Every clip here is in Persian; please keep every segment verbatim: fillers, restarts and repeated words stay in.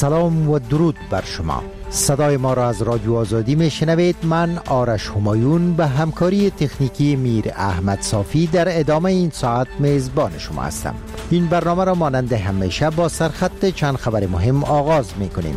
سلام و درود بر شما. صدای ما را از رادیو آزادی می شنوید. من آرش همایون به همکاری تکنیکی میر احمد صافی در ادامه این ساعت میزبان شما هستم. این برنامه را مانند همیشه با سرخط چند خبر مهم آغاز می کنیم.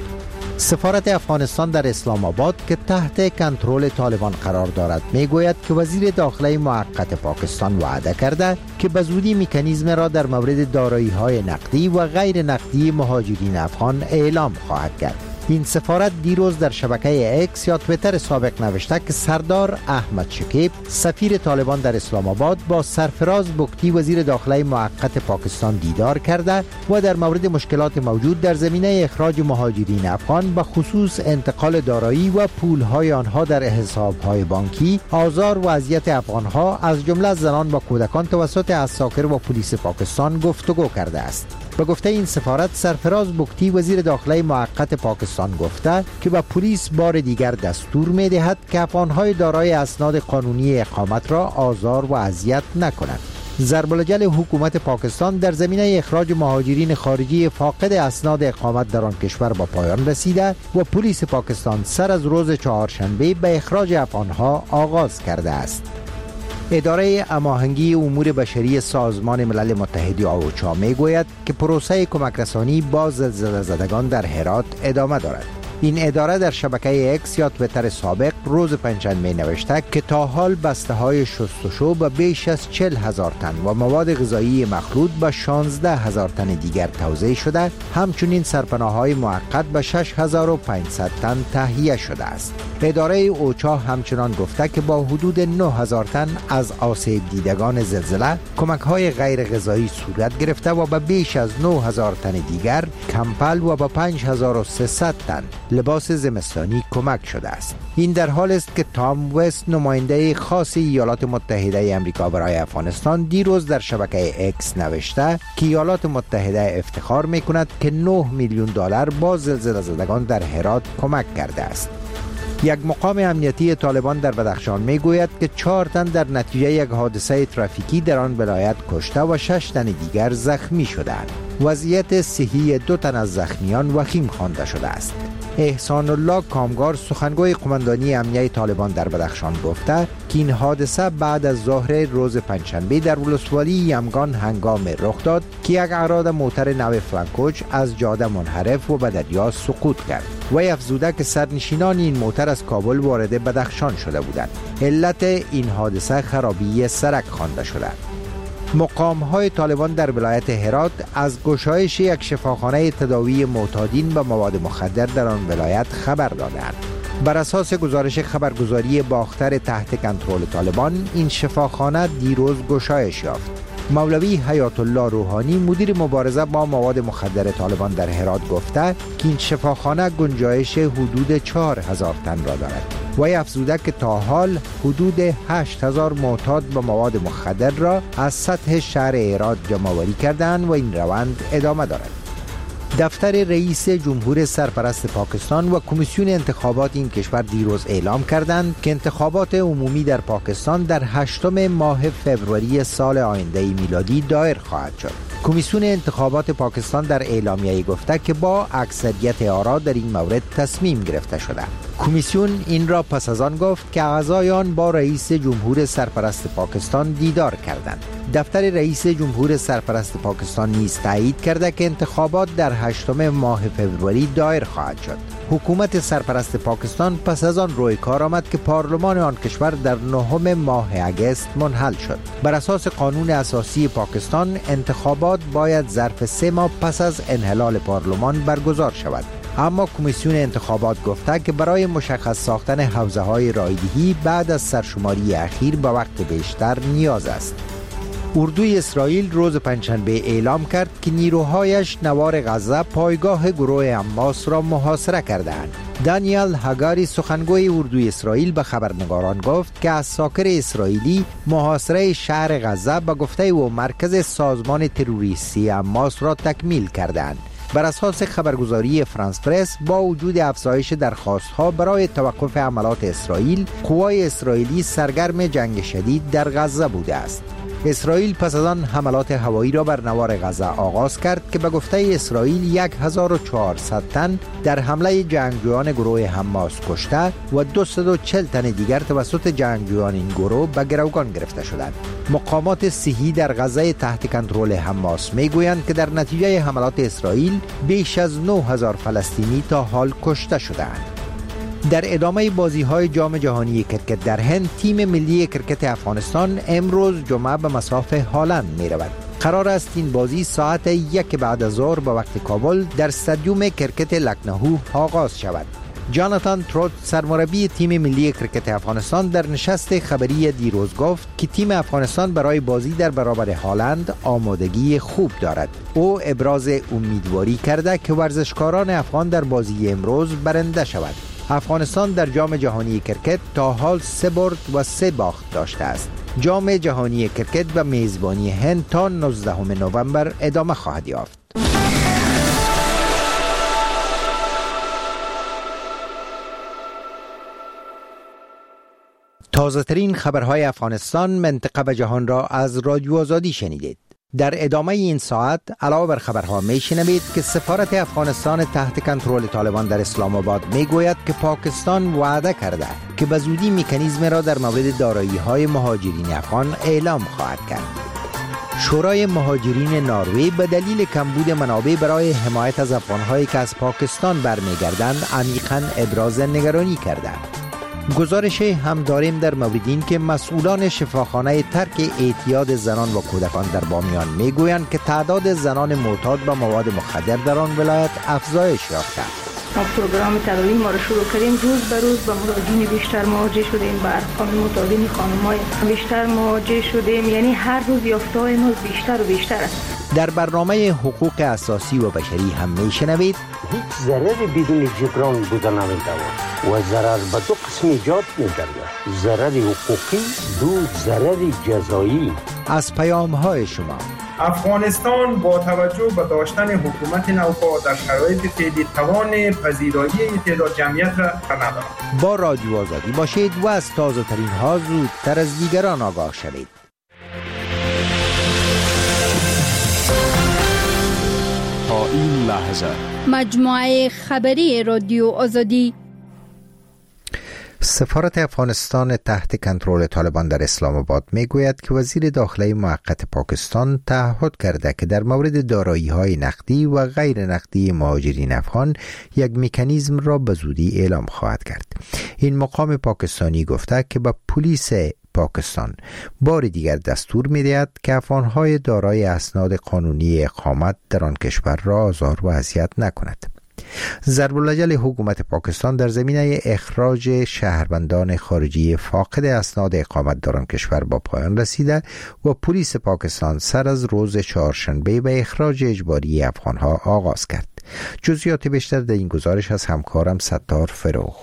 سفارت افغانستان در اسلام آباد که تحت کنترل طالبان قرار دارد می گوید که وزیر داخله موقت پاکستان وعده کرده که به زودی مکانیزم را در مورد دارایی های نقدی و غیر نقدی مهاجرین افغان اعلام خواهد کرد. این سفارت دیروز در شبکه اکس یا تویتر سابق نوشته که سردار احمد شکیب سفیر طالبان در اسلام آباد با سرفراز بگتی وزیر داخله موقت پاکستان دیدار کرده و در مورد مشکلات موجود در زمینه اخراج مهاجرین افغان به خصوص انتقال دارایی و پولهای آنها در حسابهای بانکی، آزار و اذیت افغانها از جمله زنان و کودکان توسط عساکر و پلیس پاکستان گفتگو کرده است. به گفته این سفارت، سرفراز بگتی وزیر داخله موقت پاکستان گفته که به پلیس بار دیگر دستور می دهد که افغانهای دارای اسناد قانونی اقامت را آزار و اذیت نکنند. ضرب الجل حکومت پاکستان در زمینه اخراج مهاجرین خارجی فاقد اسناد اقامت در آن کشور با پایان رسیده و پلیس پاکستان سر از روز چهارشنبه به اخراج افغانها آغاز کرده است. اداره هماهنگی امور بشری سازمان ملل متحد اوچا می گوید که پروسه کمک رسانی با زلزله زدگان در هرات ادامه دارد. این اداره در شبکه اکس یا تویتر سابق روز پنجشنبه نوشته که تا حال بسته های شستشو به بیش از چهل هزار تن و مواد غذایی مخلوط به شانزده هزار تن دیگر توزیع شده، همچنین سرپناه های موقت به شش هزار و پانصد تن تهیه شده است. اداره اوچا همچنان گفته که با حدود نه هزار تن از آسیب دیدگان زلزله کمک های غیر غذایی صورت گرفته و به بیش از نه هزار تن دیگر کمپل و به پنج هزار و سیصد تن لباس زمستانی کمک شده است. این در حال است که تام وست، نماینده خاص ایالات متحده آمریکا برای افغانستان، دیروز در شبکه اکس نوشته که ایالات متحده افتخار می‌کند که نه میلیون دلار با زلزله زدگان در هرات کمک کرده است. یک مقام امنیتی طالبان در بدخشان میگوید که چهار تن در نتیجه یک حادثه ترافیکی در آن ولایت کشته و شش تن دیگر زخمی شدند. وضعیت صحی دو تن از زخمیان وخیم خوانده شده است. احسان الله کامگار، سخنگوی قماندانی امنیه طالبان در بدخشان، گفته که این حادثه بعد از ظهر روز پنجشنبه در ولسوالی یمگان هنگام رخ داد که یک اعراد موتر نو فلانکوچ از جاده منحرف و به دریا سقوط کرد. وی افزوده که سرنشینان این موتر از کابل وارد بدخشان شده بودند. علت این حادثه خرابی سرک خوانده شده. مقام های طالبان در ولایت هرات از گشایش یک شفاخانه تداوی معتادین به مواد مخدر در آن ولایت خبر دادند. بر اساس گزارش خبرگزاری باختر تحت کنترل طالبان، این شفاخانه دیروز گشایش یافت. مولوی حیات الله روحانی، مدیر مبارزه با مواد مخدر طالبان در هرات، گفته که این شفاخانه گنجایش حدود چهار هزار تن را دارد. وی افزوده که تا حال حدود هشت هزار معتاد به مواد مخدر را از سطح شهر هرات جمع‌آوری کردند و این روند ادامه دارد. دفتر رئیس جمهور سرپرست پاکستان و کمیسیون انتخابات این کشور دیروز اعلام کردند که انتخابات عمومی در پاکستان در هشتم ماه فوریه سال آینده میلادی دایر خواهد شد. کمیسیون انتخابات پاکستان در اعلامیه گفته که با اکثریت آرا در این مورد تصمیم گرفته شده. کمیسیون این را پس از آن گفت که اعضایان با رئیس جمهور سرپرست پاکستان دیدار کردند. دفتر رئیس جمهور سرپرست پاکستان نیز تایید کرده که انتخابات در هشتم ماه فوریه دایر خواهد شد. حکومت سرپرست پاکستان پس از آن روی کار آمد که پارلمان آن کشور در نهم ماه اگست منحل شد. بر اساس قانون اساسی پاکستان، انتخابات باید ظرف سه ماه پس از انحلال پارلمان برگزار شود. اما کمیسیون انتخابات گفته که برای مشخص ساختن حوزه های رایدهی بعد از سرشماری اخیر به وقت بیشتر نیاز است. اردوی اسرائیل روز پنجشنبه اعلام کرد که نیروهایش نوار غزه پایگاه گروه حماس را محاصره کردند. دانیل هاگاری، سخنگوی اردوی اسرائیل، به خبرنگاران گفت که عساکر اسرائیلی محاصره شهر غزه به گفته او مرکز سازمان تروریستی حماس را تکمیل کردند. بر اساس خبرگزاری فرانس پرس، با وجود افزایش درخواست‌ها برای توقف حملات اسرائیل، قوای اسرائیلی سرگرم جنگ شدید در غزه بوده است. اسرائیل پس از آن حملات هوایی را بر نوار غزه آغاز کرد که به گفته اسرائیل هزار و چهارصد تن در حمله جنگجویان گروه حماس کشته و دویست و چهل تن دیگر توسط جنگجویان این گروه به گروگان گرفته شدند. مقامات صحی در غزه تحت کنترل حماس میگویند که در نتیجه حملات اسرائیل بیش از نه هزار فلسطینی تا حال کشته شدند. در ادامه بازی‌های جام جهانی کرکت در هند، تیم ملی کرکت افغانستان امروز جمعه به مصاف هالند می‌رود. قرار است این بازی ساعت یک بعد از ظهر به وقت کابل در استادیوم کرکت لکنهو آغاز شود. جاناتان تروت، سرمربی تیم ملی کرکت افغانستان، در نشست خبری دیروز گفت که تیم افغانستان برای بازی در برابر هالند آمادگی خوب دارد. او ابراز امیدواری کرده که ورزشکاران افغان در بازی امروز برنده شود. افغانستان در جام جهانی کرکت تا حال سه برد و سه باخت داشته است. جام جهانی کرکت به میزبانی هند تا نوزدهم نوامبر ادامه خواهد یافت. تازه ترین خبرهای افغانستان، منطقه و جهان را از رادیو آزادی شنیدید. در ادامه این ساعت علاوه بر خبرها میشنوید که سفارت افغانستان تحت کنترل طالبان در اسلام آباد میگوید که پاکستان وعده کرده که به زودی مکانیزم را در مورد دارایی‌های مهاجرین افغان اعلام خواهد کرد. شورای مهاجرین نروژ به دلیل کمبود منابع برای حمایت از افغان‌هایی که از پاکستان برمیگردند عمیقاً ابراز نگرانی کرده. گزارش هم داریم در مورد این که مسئولان شفاخانه ترک اعتیاد زنان و کودکان در بامیان میگویند که تعداد زنان معتاد به مواد مخدر در آن ولایت افزایش یافته. ما پروگرام تداوی ما را شروع کردیم، روز به روز با مراجعین بیشتر مواجه شدیم، با ارقام متعادل خانم‌های بیشتر مواجه شدیم، یعنی هر روز یافته‌های ما بیشتر و بیشتر است. در برنامه حقوق اساسی و بشری هم میشنوید هیچ ضرری بدون جبران بوده نمی‌تواند و ضرر به دو قسم ایجاد می‌گردد، ضرر حقوقی، دو ضرر جزایی. از پیام‌های شما. افغانستان با توجه به داشتن حکومت نوپا در شرایط فعلی توان پذیرایی تعداد جمعیت را ندارد. با رادیو آزادی باشید و از تازه ترین ها زودتر از دیگران آگاه شوید. تا این لحظه مجموعه خبری رادیو آزادی. سفارت افغانستان تحت کنترل طالبان در اسلام آباد میگوید که وزیر داخله موقت پاکستان تعهد کرده که در مورد دارایی‌های نقدی و غیر نقدی مهاجرین افغان یک مکانیزم را به زودی اعلام خواهد کرد. این مقام پاکستانی گفته که به پلیس پاکستان بار دیگر دستور می‌دهد که افغان‌های دارای اسناد قانونی اقامت در آن کشور را آزار و اذیت نکند. ضرب الاجل حکومت پاکستان در زمینه اخراج شهروندان خارجی فاقد اسناد اقامت در آن کشور با پایان رسیده و پلیس پاکستان سر از روز چهارشنبه به اخراج اجباری افغانها آغاز کرد. جزئیات بیشتر در این گزارش از همکارم ستار فروغ.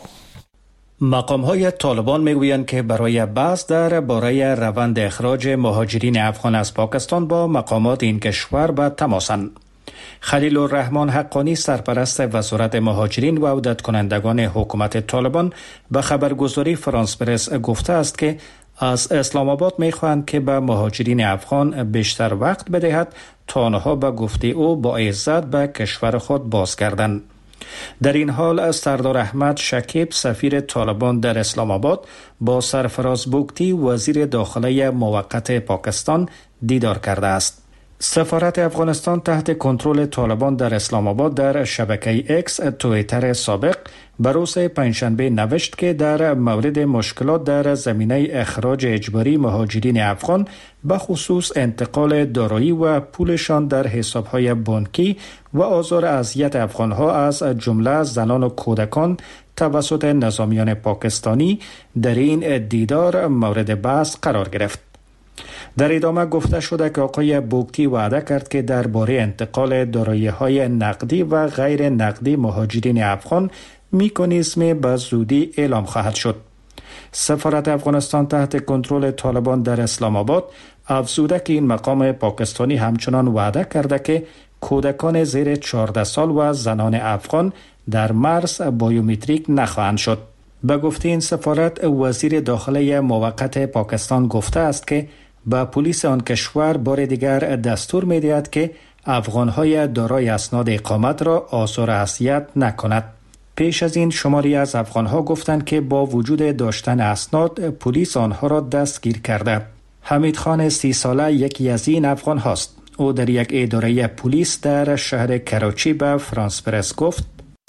مقام‌های طالبان میگویند که برای بحث درباره روند اخراج مهاجرین افغان از پاکستان با مقامات این کشور به تماسند. خلیل الرحمن حقانی، سرپرست وزارت مهاجرین و عودت کنندگان حکومت طالبان، به خبرگزاری فرانس پرس گفته است که از اسلام آباد می‌خواهند که به مهاجرین افغان بیشتر وقت بدهد تا آنها به گفته او با عزت به کشور خود بازگردند. در این حال سردار احمد شکیب، سفیر طالبان در اسلام آباد، با سرفراز بوگتی، وزیر داخله موقت پاکستان، دیدار کرده است. سفارت افغانستان تحت کنترل طالبان در اسلام آباد در شبکه اکس توییتر سابق بروز پنجشنبه نوشت که در مورد مشکلات در زمینه اخراج اجباری مهاجرین افغان به خصوص انتقال دارایی و پولشان در حسابهای بانکی و آزار اذیت افغانها از جمله زنان و کودکان توسط نظامیان پاکستانی در این دیدار مورد بحث قرار گرفت. در ادامه گفته شده که آقای بوگتی وعده کرد که درباره انتقال دارایی‌های نقدی و غیر نقدی مهاجرین افغان مکانیزم به زودی اعلام خواهد شد. سفارت افغانستان تحت کنترل طالبان در اسلام آباد افزوده که این مقام پاکستانی همچنان وعده کرده که کودکان زیر چهارده سال و زنان افغان در مرز بایومتریک نخواهند شد. به گفته این سفارت، وزیر داخله موقت پاکستان گفته است که به پلیس آن کشور بار دیگر دستور می‌دهد که افغان‌های دارای اسناد اقامت را آثار حیثیت نکند. پیش از این شماری از افغان‌ها گفتند که با وجود داشتن اسناد پلیس آنها را دستگیر کرده. حمید خان سی ساله یکی از این افغان هاست. او در یک اداره پلیس در شهر کراچی به فرانس پرس گفت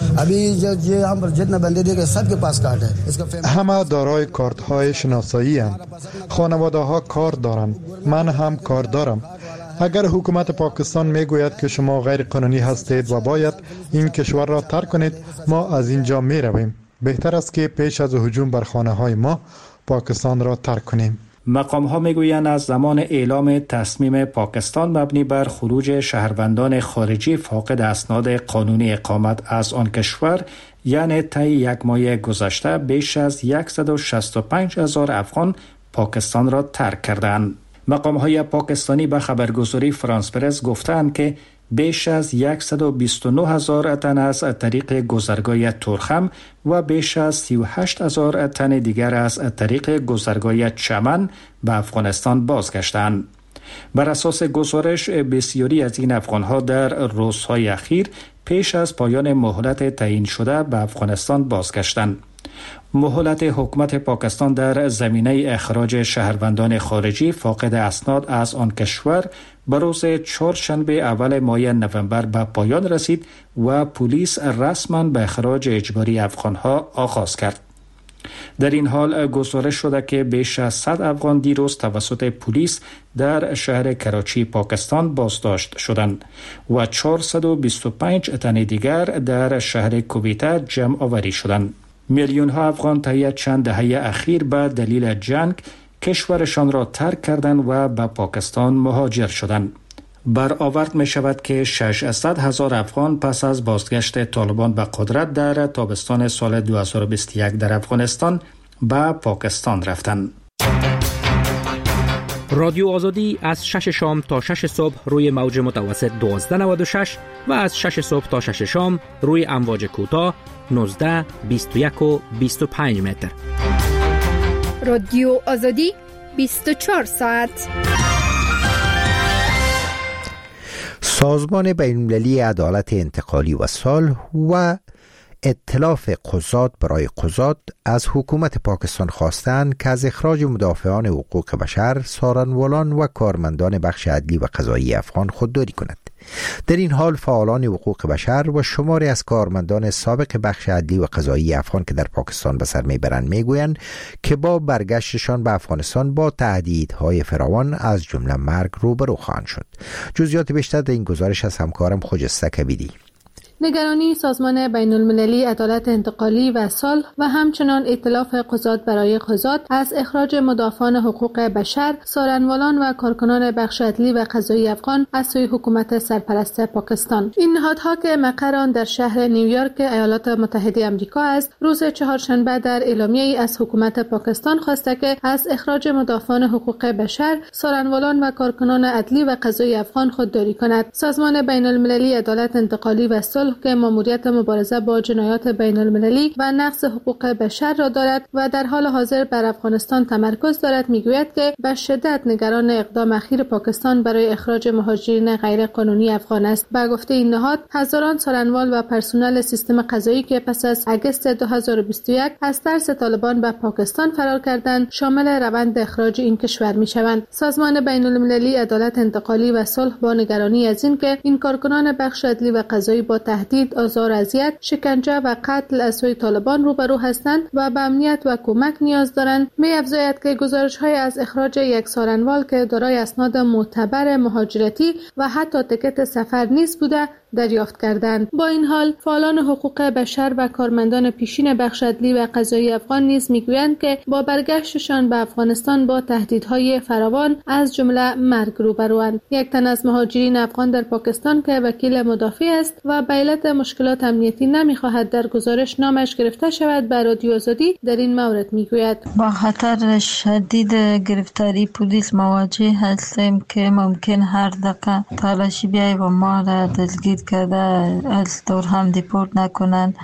همه دارای کارت های شناسایی هستند. خانواده ها کار دارند. من هم کار دارم. اگر حکومت پاکستان میگوید که شما غیر قانونی هستید و باید این کشور را ترک کنید، ما از اینجا می رویم. بهتر است که پیش از هجوم بر خانه های ما پاکستان را ترک کنیم. مقام ها می گویند از زمان اعلام تصمیم پاکستان مبنی بر خروج شهروندان خارجی فاقد اسناد قانونی اقامت از آن کشور، یعنی طی یک ماه گذشته بیش از صد و شصت و پنج هزار افغان پاکستان را ترک کردند. مقام های پاکستانی به خبرگزاری فرانس پرس گفتند که بیش از صد و بیست و نه هزار تن از طریق گذرگاه تورخم و بیش از سی و هشت هزار تن دیگر از طریق گذرگاه چمن به افغانستان بازگشتند. بر اساس گزارش بسیاری از این افغانها در روزهای اخیر پیش از پایان مهلت تعیین شده به افغانستان بازگشتند. مهلت حکومت پاکستان در زمینه اخراج شهروندان خارجی فاقد اسناد از آن کشور به روز چهارشنبه اول ماه نوامبر به پایان رسید و پلیس رسما به اخراج اجباری افغانها آغاز کرد. در این حال گزارش شده که بیش از صد افغان دیروز توسط پلیس در شهر کراچی پاکستان بازداشت شدند و چهارصد و بیست و پنج تن دیگر در شهر کویته جمع آوری شدند. میلیون ها افغان طی چند دهه اخیر به دلیل جنگ کشورشان را ترک کردند و به پاکستان مهاجر شدند. برآورد می شود که ششصد هزار افغان پس از بازگشت طالبان به قدرت در تابستان سال دو هزار و بیست و یک در افغانستان به پاکستان رفتند. رادیو آزادی از شش شام تا شش صبح روی موج متوسط دوازده نود و شش و از شش صبح تا شش شام روی امواج کوتاه نوزده، بیست و یک و بیست و پنج متر. رادیو آزادی بیست و چهار ساعت. سازمان بین‌المللی عدالت انتقالی و صلح و ائتلاف قضات برای قضات از حکومت پاکستان خواستند که از اخراج مدافعان حقوق بشر، سارنوالان و کارمندان بخش عدلی و قضایی افغان خودداری کند. در این حال فعالان حقوق بشر و شماری از کارمندان سابق بخش عدلی و قضایی افغان که در پاکستان به سر میبرند میگویند که با برگشتشان به افغانستان با تهدیدهای فراوان از جمله مرگ روبرو خواهند شد. جزئیات بیشتر در این گزارش از همکارم خجسته کبیری. نگرانی سازمان بین‌المللی عدالت انتقالی و صلح و همچنان ائتلاف قضات برای قضات از اخراج مدافعان حقوق بشر، سارنوالان و کارکنان بخش عدلی و قضایی افغان از سوی حکومت سرپرست پاکستان. این نهادها که مقران در شهر نیویورک ایالات متحده آمریکا است، روز چهارشنبه در اعلامیه‌ای از حکومت پاکستان خواسته که از اخراج مدافعان حقوق بشر، سارنوالان و کارکنان عدلی و قضایی افغان خودداری کند. سازمان بین‌المللی عدالت انتقالی و صلح که ماموریت مبارزه با جنایات بین المللی و نقض حقوق بشر را دارد و در حال حاضر بر افغانستان تمرکز دارد، میگوید که به شدت نگران اقدام اخیر پاکستان برای اخراج مهاجرین غیر قانونی افغان است. به گفته این نهاد، هزاران سارنوال و پرسنل سیستم قضایی که پس از اگست دو هزار و بیست و یک از ترس طالبان به پاکستان فرار کردند، شامل روند اخراج این کشور میشوند. سازمان بین المللی عدالت انتقالی و صلح با نگرانی از این که این کارکنان بخش عدلی و قضایی با تهدید، آزار، اذیت، شکنجه و قتل از سوی طالبان روبرو هستند و به امنیت و کمک نیاز دارند، می‌افزاید که گزارش‌های از اخراج یک سارنوال که دارای اسناد معتبر مهاجرتی و حتی تکت سفر نیز بوده دریافت کردند. با این حال فعالان حقوق بشر و کارمندان پیشین بخش عدلی و قضایی افغان نیز میگویند که با برگشتشان به افغانستان با تهدیدهای فراوان از جمله مرگ روبروند. یک تن از مهاجرین افغان در پاکستان که وکیل مدافع است و به علت مشکلات امنیتی نمیخواهد در گزارش نامش گرفته شود، به رادیو آزادی در این مورد میگوید: با خطر شدید گرفتاری پلیس مواجه هستیم که ممکن هر دقیقه تلاشی بیای و ما را دلگیر کرده از دور هم دیپورت نکنن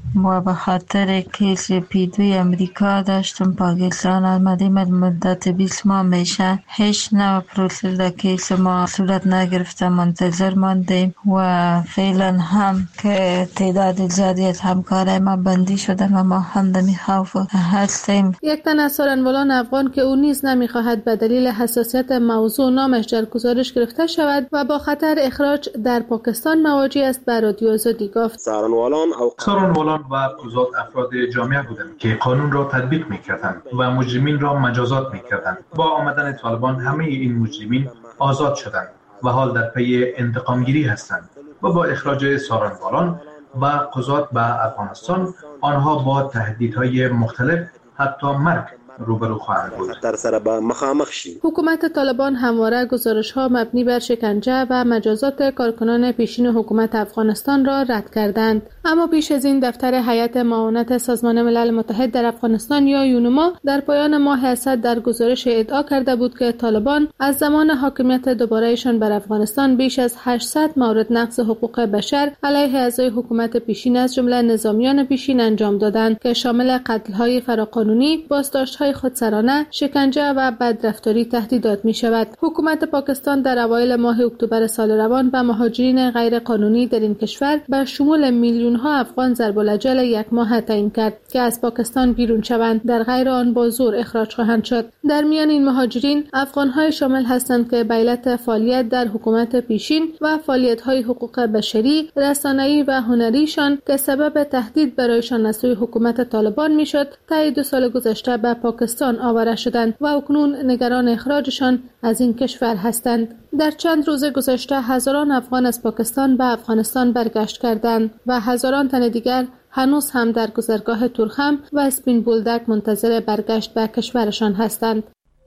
و به خاطر کیس پیدوی امریکا داشتم پاکستان آمدیم مدت بیست ماه میشه هیچ نوع پروسه در کیس ما صورت نگرفته، منتظر ماندیم و فعلا هم که تعداد زیادی از همکارای ما بندی شده و ما هم دمی خوف هستیم. یک تن از سارنوالان افغان که او نیز نمیخواهد به دلیل حساسیت موضوع نامش در گزارش گرفته شود و با خطر اخراج در پاکستان مواجه است به رادیو آزادی گفت. سارنوالان او سارنوالان و قضات افراد جامعه بودند که قانون را تطبیق می‌کردند و مجرمین را مجازات می‌کردند. با آمدن طالبان همه این مجرمین آزاد شدند و حال در پی انتقامگیری هستند و با اخراج سارنوالان و قضات به افغانستان آنها با تهدیدهای مختلف حتی مرگ روبرو خواهند بود. در سر با مخامخ شید. حکومت طالبان همواره گزارش‌ها مبنی بر شکنجه و مجازات کارکنان پیشین حکومت افغانستان را رد کردند. اما پیش از این دفتر هیئت معاونت سازمان ملل متحد در افغانستان یا یونما در پایان ماه اسد در گزارش ادعا کرده بود که طالبان از زمان حاکمیت دوباره‌شان بر افغانستان بیش از هشتصد مورد نقض حقوق بشر علیه اعضای حکومت پیشین از جمله نظامیان پیشین انجام دادند که شامل قتل‌های فراقانونی، بازداشت‌های خودسرانه، شکنجه و بدرفتاری تهدیدات می شود. حکومت پاکستان در اوایل ماه اکتبر سال روان به مهاجرین غیر قانونی در این کشور به شمول میلیون ها افغان ضرب الاجل یک ماه تعیین کرد که از پاکستان بیرون شوند، در غیر آن با زور اخراج خواهند شد. در میان این مهاجرین افغان های شامل هستند که به علت فعالیت در حکومت پیشین و فعالیت های حقوق بشری، رسانه‌ای و هنریشان که سبب تهدید برایشان از سوی حکومت طالبان می شد، تا دو سال گذشته به پاکستان آواره شدند و اکنون نگران اخراجشان از این کشور هستند. در چند روز گذشته هزاران افغان از پاکستان به افغانستان برگشت کردند و هزاران تن دیگر هنوز هم در گذرگاه تورخم و اسپین بولدک منتظر برگشت به کشورشان هستند.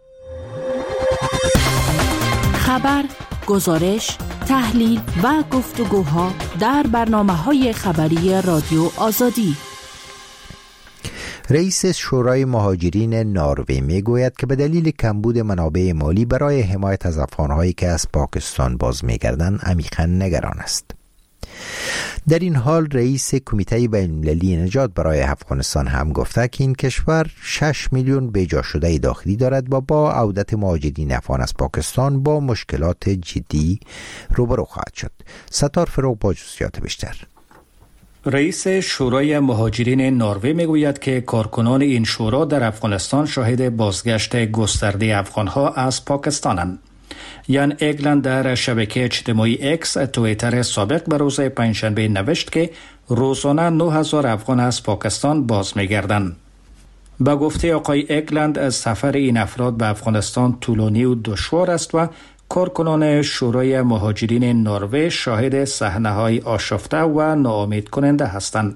خبر، گزارش، تحلیل و گفتگوها در برنامه‌های خبری رادیو آزادی. رئیس شورای مهاجرین نروژ میگوید که به دلیل کمبود منابع مالی برای حمایت از افغان‌هایی که از پاکستان باز می‌گردند عمیقاً نگران است. در این حال رئیس کمیته بین‌المللی نجات برای افغانستان هم گفته که این کشور شش میلیون بیجا شده داخلی دارد و با عودت مهاجرین افغان از پاکستان با مشکلات جدی روبرو خواهد شد. ستار فروغ با جزئیات بیشتر. رئیس شورای مهاجرین نروژ میگوید که کارکنان این شورا در افغانستان شاهد بازگشت گسترده افغانها از پاکستانند. یان اگلند در شبکه اجتماعی اکس توییتر سابق به روز پنجشنبه نوشت که روزانه نه هزار افغان از پاکستان باز می‌گردند. با گفته آقای اگلند سفر این افراد به افغانستان طولانی و دشوار است و کارکنان شورای مهاجرین نروژ شاهد صحنه‌های آشفته و ناامید کننده هستند.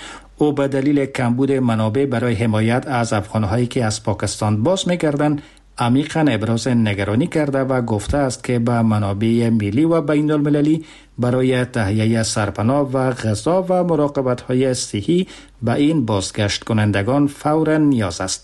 او به دلیل کمبود منابع برای حمایت از افغان‌هایی که از پاکستان باز می‌گردند عمیقاً ابراز نگرانی کرده و گفته است که به منابع ملی و بین المللی برای تهیه سرپناه و غذا و مراقبت‌های صحی به این بازگشت کنندگان فوراً نیاز است.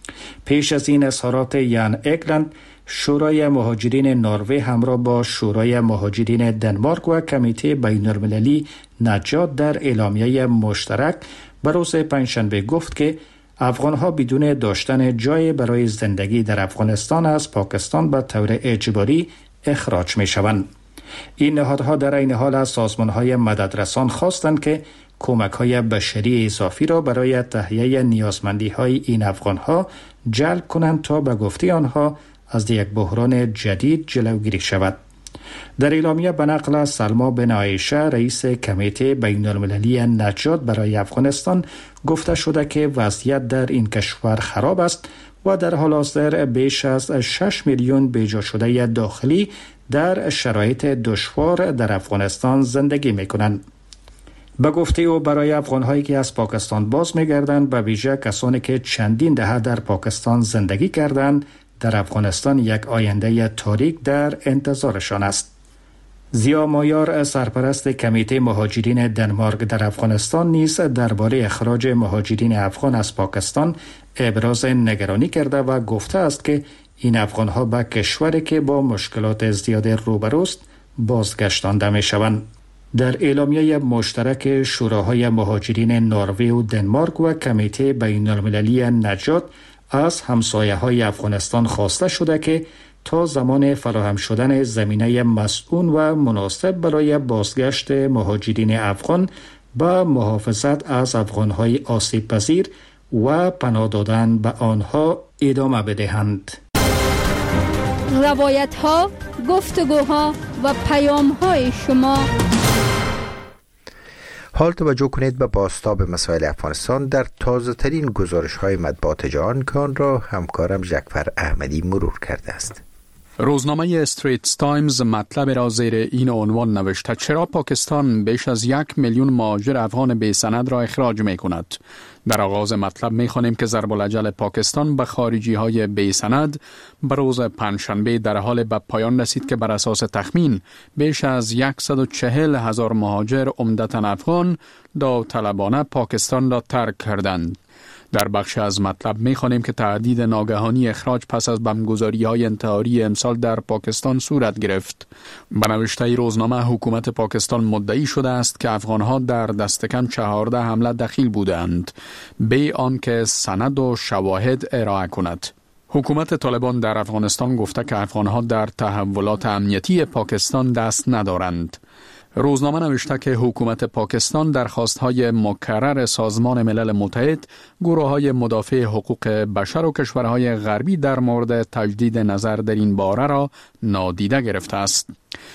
پیش از این اظهارات یان اگلند، شورای مهاجرین نروژ همراه با شورای مهاجرین دنمارک و کمیته بین المللی نجات در اعلامیه مشترک به روز پنجشنبه گفت که افغانها بدون داشتن جای برای زندگی در افغانستان از پاکستان به طور اجباری اخراج می شوند. این نهادها در این حال از سازمان‌های مددرسان خواستند که کمک‌های بشری اضافی را برای تهیه نیازمندی‌های این افغانها جلب کنند تا به گفته آنها از یک بحران جدید جلوگیری شود. در اعلامیه به نقل از سلما بن عایشه رئیس کمیته بین المللی نجات برای افغانستان گفته شده که وضعیت در این کشور خراب است و در حال حاضر بیش از شش میلیون بیجا شده داخلی در شرایط دشوار در افغانستان زندگی می‌کنند. به گفته او برای افغان‌هایی که از پاکستان باز می‌گردند، به ویژه کسانی که چندین دهه در پاکستان زندگی کردند، در افغانستان یک آینده تاریک در انتظارشان است. زیا مایار سرپرست کمیته مهاجرین دنمارک در افغانستان نیز درباره اخراج مهاجرین افغان از پاکستان ابراز نگرانی کرده و گفته است که این افغان‌ها به کشوری که با مشکلات زیاد روبروست بازگشتانده می‌شوند. در اعلامیه مشترک شوراهای مهاجرین نروژ و دنمارک و کمیته بین المللی نجات از همسایه‌های افغانستان خواسته شده که تا زمان فراهم شدن زمینه مسئول و مناسب برای بازگشت مهاجرین افغان به محافظت از افغان‌های آسیب پذیر و پناه دادن به آنها ادامه بدهند. روایت‌ها، گفتگوها و پیام‌های شما. حال توجه کنید به بازتاب مسائل افغانستان در تازه ترین گزارش های مطبوعات جهان که آن را همکارم جعفر احمدی مرور کرده است. روزنامه استریتس تایمز مطلب را زیر این عنوان نوشته: چرا پاکستان بیش از یک میلیون مهاجر افغان بی سند را اخراج می کند؟ در آغاز مطلب می خوانیم که ضرب العجل پاکستان به خارجی های بی سند به روز پنجشنبه در حال به پایان رسید که بر اساس تخمین بیش از صد و چهل هزار مهاجر عمدتاً افغان داوطلبانه پاکستان را ترک کردند. در بخش از مطلب می خوانیم که تهدید ناگهانی اخراج پس از بمبگذاری های انتحاری امسال در پاکستان صورت گرفت. به نوشته روزنامه حکومت پاکستان مدعی شده است که افغانها در دست کم چهارده حمله دخیل بودند بی آنکه سند و شواهد ارائه کند. حکومت طالبان در افغانستان گفته که افغانها در تحولات امنیتی پاکستان دست ندارند. روزنامه نوشته که حکومت پاکستان درخواست‌های مکرر سازمان ملل متحد، گروه‌های مدافع حقوق بشر و کشورهای غربی در مورد تجدید نظر در این باره را نادیده گرفته است.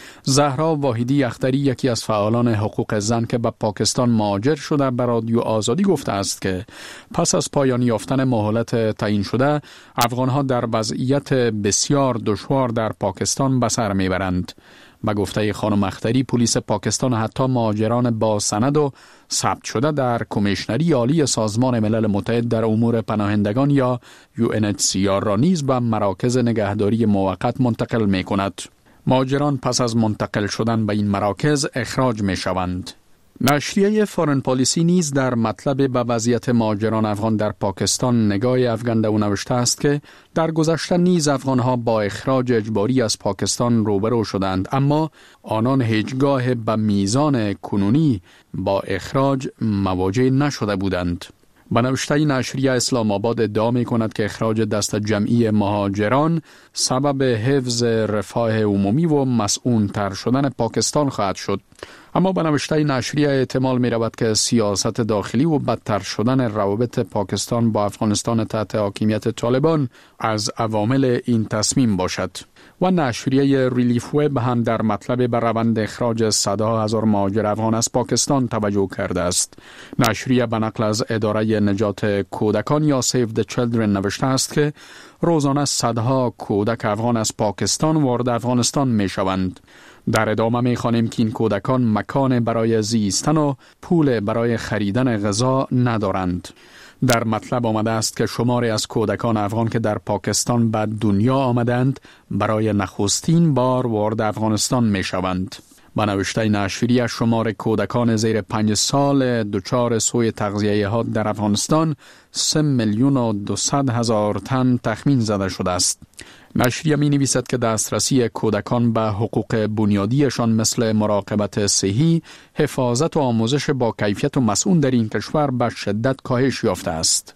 زهرا واحدی اختری، یکی از فعالان حقوق زن که به پاکستان مهاجر شده، به رادیو آزادی گفته است که پس از پایان یافتن مهلت تعیین شده، افغان‌ها در وضعیت بسیار دشوار در پاکستان به سر میبرند. به گفته خانم اختری، پلیس پاکستان حتی مهاجران با سند و ثبت شده در کمیشنری عالی سازمان ملل متحد در امور پناهندگان یا یو ان اچ سی آر را نیز به مراکز نگهداری موقت منتقل می کند. مهاجران پس از منتقل شدن به این مراکز اخراج می شوند. نشریه فارن پالیسی نیز در مطلب به وضعیت مهاجران افغان در پاکستان نگاه افکنده و نوشته است که در گذشته نیز افغانها با اخراج اجباری از پاکستان روبرو شدند، اما آنان هیچگاه به میزان کنونی با اخراج مواجه نشده بودند. به نوشته نشریه اسلام آباد ادعا می کند که اخراج دست جمعی مهاجران سبب حفظ رفاه عمومی و مسئول تر شدن پاکستان خواهد شد. اما به نوشته نشریه احتمال می رود که سیاست داخلی و بدتر شدن روابط پاکستان با افغانستان تحت حاکمیت طالبان از عوامل این تصمیم باشد. و نشریه ریلیف وب هم در مطلب به روند اخراج صدها هزار مهاجر افغان از پاکستان توجه کرده است. نشریه به نقل از اداره نجات کودکان یا سیو د چیلدرن نوشته است که روزانه صدها کودک افغان از پاکستان وارد افغانستان می شوند. در ادامه می خوانیم که این کودکان مکان برای زیستن و پول برای خریدن غذا ندارند. در مطلب آمده است که شماری از کودکان افغان که در پاکستان به دنیا آمدند برای نخستین بار وارد افغانستان می شوند. به نوشته نشریه شمار کودکان زیر پنج سال دچار سوء تغذیه ها در افغانستان سه میلیون و دویست هزار تن تخمین زده شده است. نشریه می نویسد که دسترسی کودکان به حقوق بنیادیشان مثل مراقبت صحی، حفاظت و آموزش با کیفیت و مسئول در این کشور به شدت کاهش یافته است.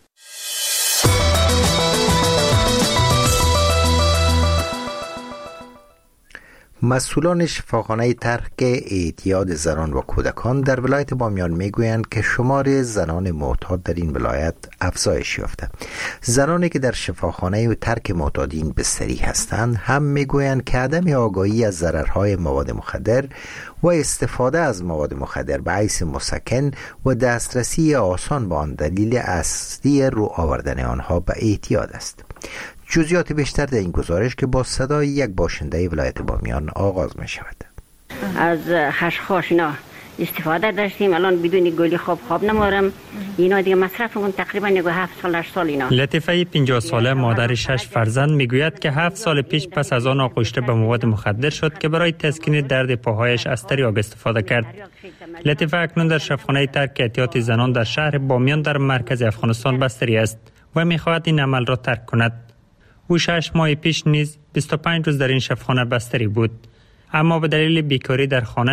مسئولان شفاخانه ترک اعتیاد زنان و کودکان در ولایت بامیان میگویند که شمار زنان معتاد در این ولایت افزایش یافته. زنانی که در شفاخانه ترک معتادین بستری هستند هم میگویند که عدم آگاهی از ضررهای مواد مخدر و استفاده از مواد مخدر به حیث مسکن و دسترسی آسان به آن دلیل اصلی رو آوردن آنها به اعتیاد است. جزئیات بیشتر در این گزارش که با صدای یک باشنده ولایت بامیان آغاز می شود. از خشخاش اینا استفاده داشتیم، الان بدون گلی خواب خواب نمارم. اینا دیگه مصرفمون تقریبا یک هفت سال هشت سال اینا. لطیفه پنجاه ساله مادر شش فرزند میگوید که هفت سال پیش پس از آن آغشته به مواد مخدر شد که برای تسکین درد پاهایش از تریاک استفاده کرد. لطیفه اکنون در شفاخانه ترک اعتیاد زنان در شهر بامیان در مرکز افغانستان بستری است و میخواهد این عمل را ترک کند. او شش ماه پیش نیز بیست و پنج روز در این شفاخانه بستری بود، اما به دلیل بیکاری در خانه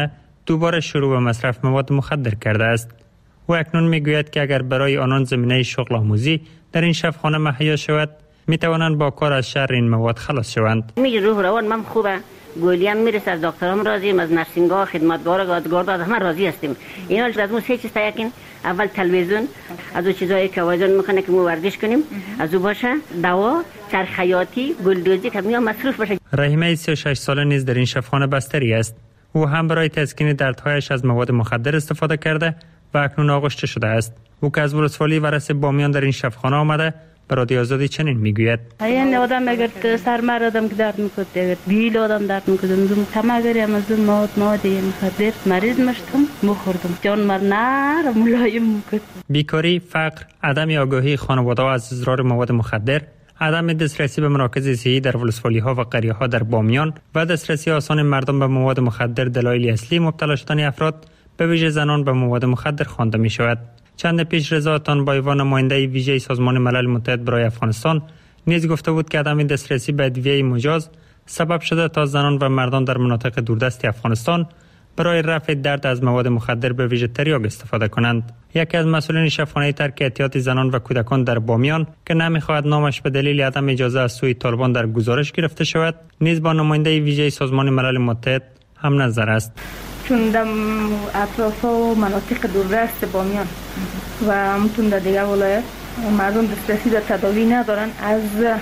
دوباره شروع به مصرف مواد مخدر کرده است. و اکنون میگوید که اگر برای آنان زمینه شغل آموزی در این شفاخانه مهیا شود، می توانند با کار از شر این مواد خلاص شوند. میگه روح روان من خوبه، گولیم میرسه، از دکترام راضیم، از نرسینگاه خدمتگار گادگار داد همه راضی هستیم. اینا از اون سه چیز تاکین، اول تلویزیون، از اون چیزایی که وایزون میکنه که ما ورزش کنیم، از اون باشه دوا، چرخ خیاطی، گلدوزی که میام مصروف بشه. رحیمه سی و شش ساله نیز در این شفاخانه بستری است. او هم برای تسکین دردهایش از مواد مخدر استفاده کرده و اکنون آغشته شده است. او که از ولسوالی ورس بامیان در این شفاخانه آمده به رادیو آزادی چنین میگوید: این آدم اگر سرمر آدم که درد میکنه، اگر بیل آدم درد میکنه، من تماگریم از اون مواد مواد مخدر مریض مشتم بخوردم، جان مر نر ملایم میکنه. بیکاری، فقر، عدم آگاهی خانواده از اضرار مواد مخدر، عدم دسترسی به مراکز صحی در ولسوالی ها و قریه ها در بامیان و دسترسی آسان مردم به مواد مخدر دلایل اصلی مبتلا شدن افراد به ویژه زنان به مواد مخدر خوانده می شود. چند پیش رضا تانبایوا، نماینده ویژه سازمان ملل متحد برای افغانستان، نیز گفته بود که عدم دسترسی به ادویه مجاز سبب شده تا زنان و مردان در مناطق دوردست افغانستان برای رفع درد از مواد مخدر به ویژه تریاک استفاده کنند. یکی از مسئولین شفاخانه ترک احتیاطی زنان و کودکان در بامیان که نمیخواهد نامش به دلیل عدم اجازه از سوی طالبان در گزارش گرفته شود، نیز با نماینده ویژه سازمان ملل متحد هم نظر است. چون در اطراف و مناطق دوردست بامیان و همتون در دیگر ولایت مردم دسترسی در تداوی ندارن از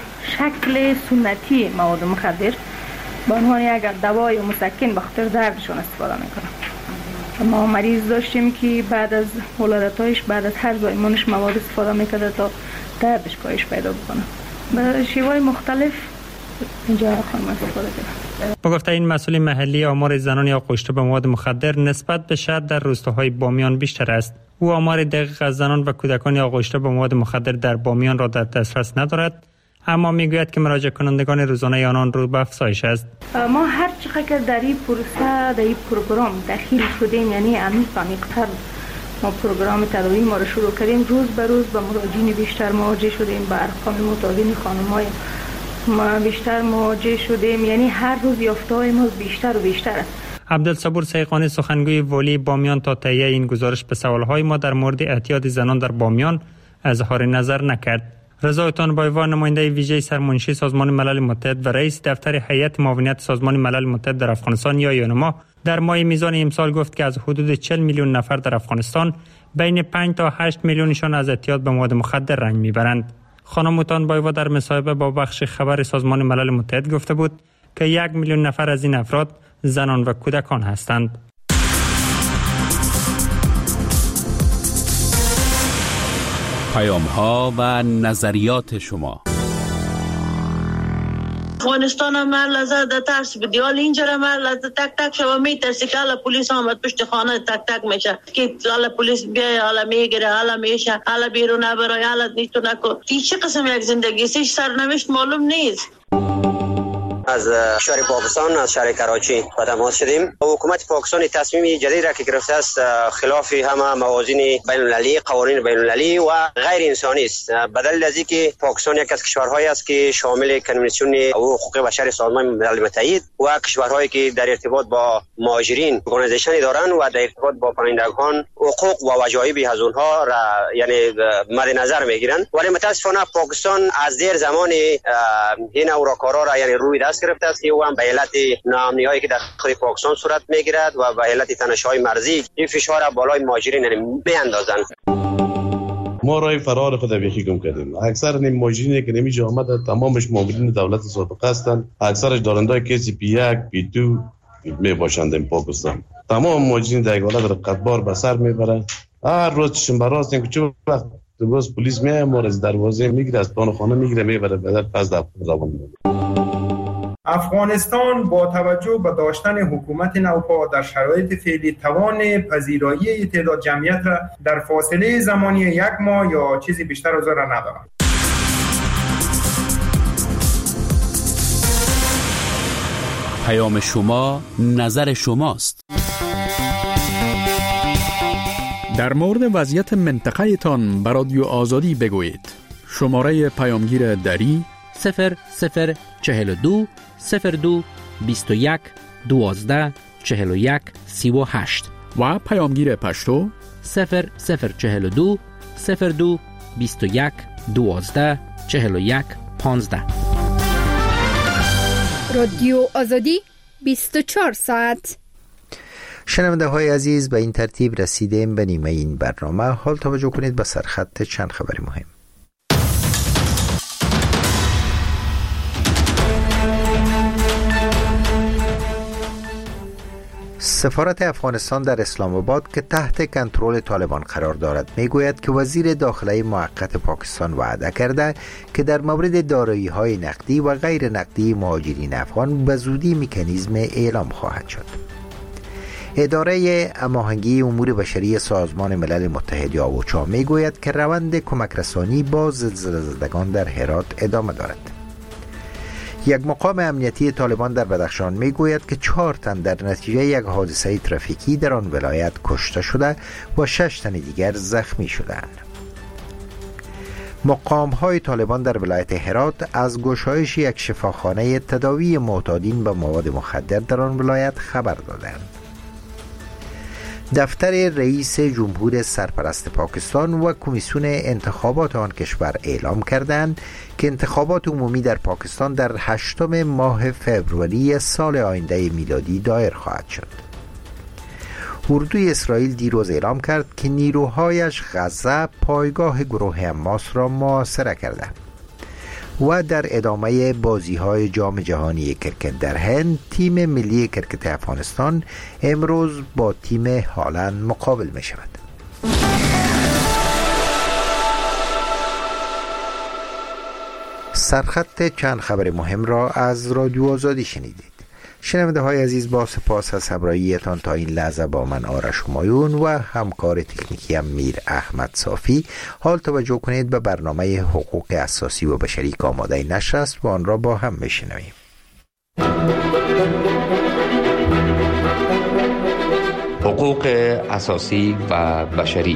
شکل سنتی مواد مخدر به عنوان اگر دوای مسکن به خاطر دردشون استفاده میکنن. ما مریض داشتیم که بعد از ولادتایش بعد از هر زایمانش مواد استفاده میکرده تا دردش کاهش پیدا بکنه. به شیوهای مختلف اینجا خانم استفاده کرده. با گفته این مسئول محلی، آمار زنان یا کشته به مواد مخدر نسبت به شهر در روستاهای بامیان بیشتر است. او آمار دقیق از زنان و کودکان یا کشته به مواد مخدر در بامیان را در دسترس ندارد، اما میگوید که مراجعه کنندگان روزانه آنان رو به افزایش است. ما هر چقدر در این پروسه در این پروگرام داخل شدیم، یعنی عمیق عمیق‌تر ما پروگرام تداوی ما رو شروع کردیم، روز به روز با مراجعین بیشتر مواجه شدیم، با ارقام متعادل خانم‌های ما بیشتر مواجه شدیم، یعنی هر روز یافته‌های ما بیشتر و بیشتر است. عبدالصبور سیقانی، سخنگوی والی بامیان، تا تهیه این گزارش به سوالهای ما در مورد اعتیاد زنان در بامیان اظهار نظر نکرد. رضا تانبایوا، نماینده ویژه سرمنشی سازمان ملل متحد و رئیس دفتر هیئت معاونت سازمان ملل متحد در افغانستان یا یونما، در ماه میزان امسال گفت که از حدود چهل میلیون نفر در افغانستان بین پنج تا هشت میلیونشان از اعتیاد به مواد مخدر رنج میبرند. خانم تانبایوا در مصاحبه با بخش خبر سازمان ملل متحد گفته بود که یک میلیون نفر از این افراد زنان و کودکان هستند. پیام ها و نظریات شما. افغانستان هم لحظه در ترس بدی، حال اینجا هم لحظه تک تک شما میترسی که حالا پلیس آمد پشت خانه تک تک میشه که حالا پلیس بیای، حالا میگیره، حالا میشه، حالا بیرون نبرای، حالا نیتو نکن. این چه قسم یک زندگی است؟ سرنوشت معلوم نیست. از شهر پاکستان، از شهر کراچی با تماس شدیم. حکومت پاکستان تصمیم جدید را که گرفته است خلاف همه موازین بین المللی، قوانین بین المللی و غیر انسانی است. بدل از اینکه پاکستان یک از کشورهایی است که شامل کنوانسیون حقوق بشر سازمان ملل متحد و کشورهایی که در ارتباط با مهاجرین ارگانیزیشن دارند و در ارتباط با پناهندگان حقوق و وجایب از اونها را یعنی مد نظر میگیرند، ولی متاسفانه پاکستان از دیر زمان این اوراکارا را یعنی روی دست گرفته است که او هم به علت ناامنی‌هایی که در داخل پاکستان صورت میگیرد و به علت تنش‌های مرزی این فشار را بالای مهاجرین میاندازند. ما راه فرار خود بیخی گم کردیم. اکثر نیم مهاجرینی که نمیجا آمده تمامش مامورین دولت سابقه هستند، اکثرش دارندای کسی پی یک پی دو می باشند در پاکستان. تمام مهاجرین در حالت رقتبار به سر میبرند. هر روز چشم براست اینکه چه وقت باز پلیس میاد ما از دروازه میگیره، از پان خانه میگیره میبره بعد پس در روان میشه. افغانستان با توجه به داشتن حکومت نوپا در شرایط فعلی توان پذیرایی تعداد جمعیت را در فاصله زمانی یک ماه یا چیزی بیشتر از آن را ندارد. پیام شما، نظر شماست. در مورد وضعیت منطقه تان به رادیو آزادی بگویید. شماره پیامگیر دری صفر صفر چهل و دو صفر دو بیست و یک دوازده چهل و یک سی و هشت و پیامگیر پشتو صفر صفر چهل و دو صفر دو بیست و یک دوازده چهل و یک پانزده. رادیو آزادی بیست و چهار ساعت. شنونده های عزیز، به این ترتیب رسیدیم به نیمه این برنامه. حال توجه کنید به سرخط چند خبر مهم. سفارت افغانستان در اسلام آباد که تحت کنترل طالبان قرار دارد میگوید که وزیر داخله موقت پاکستان وعده کرده که در مورد دارایی‌های نقدی و غیر نقدی مهاجرین افغان به زودی مکانیزم اعلام خواهد شد. اداره هماهنگی امور بشری سازمان ملل متحد یا اوچا میگوید که روند کمک رسانی با زلزله زدگان در هرات ادامه دارد. یک مقام امنیتی طالبان در بدخشان میگوید که چهار تن در نتیجه یک حادثه ترافیکی در آن ولایت کشته شده و شش تن دیگر زخمی شدند. مقام های طالبان در ولایت هرات از گشایش یک شفاخانه تداوی معتادین به مواد مخدر در آن ولایت خبر دادند. دفتر رئیس جمهور سرپرست پاکستان و کمیسیون انتخابات آن کشور اعلام کردند که انتخابات عمومی در پاکستان در هشتم ماه فوریه سال آینده میلادی دایر خواهد شد. اردوی اسرائیل دیروز اعلام کرد که نیروهایش غزه پایگاه گروه حماس را محاصره کردند. و در ادامه بازی‌های جام جهانی کرکت در هند، تیم ملی کرکت افغانستان امروز با تیم هالند مقابل می شود. سرخط چند خبر مهم را از رادیو آزادی شنیدید. شنونده های عزیز، با سپاس از همراهیتان تا این لحظه با من آرش همایون و همکار تکنیکی هم میر احمد صافی. حال توجه کنید به برنامه حقوق اساسی و بشری که آماده نشر است و آن را با هم بشنویم. حقوق اساسی و بشری.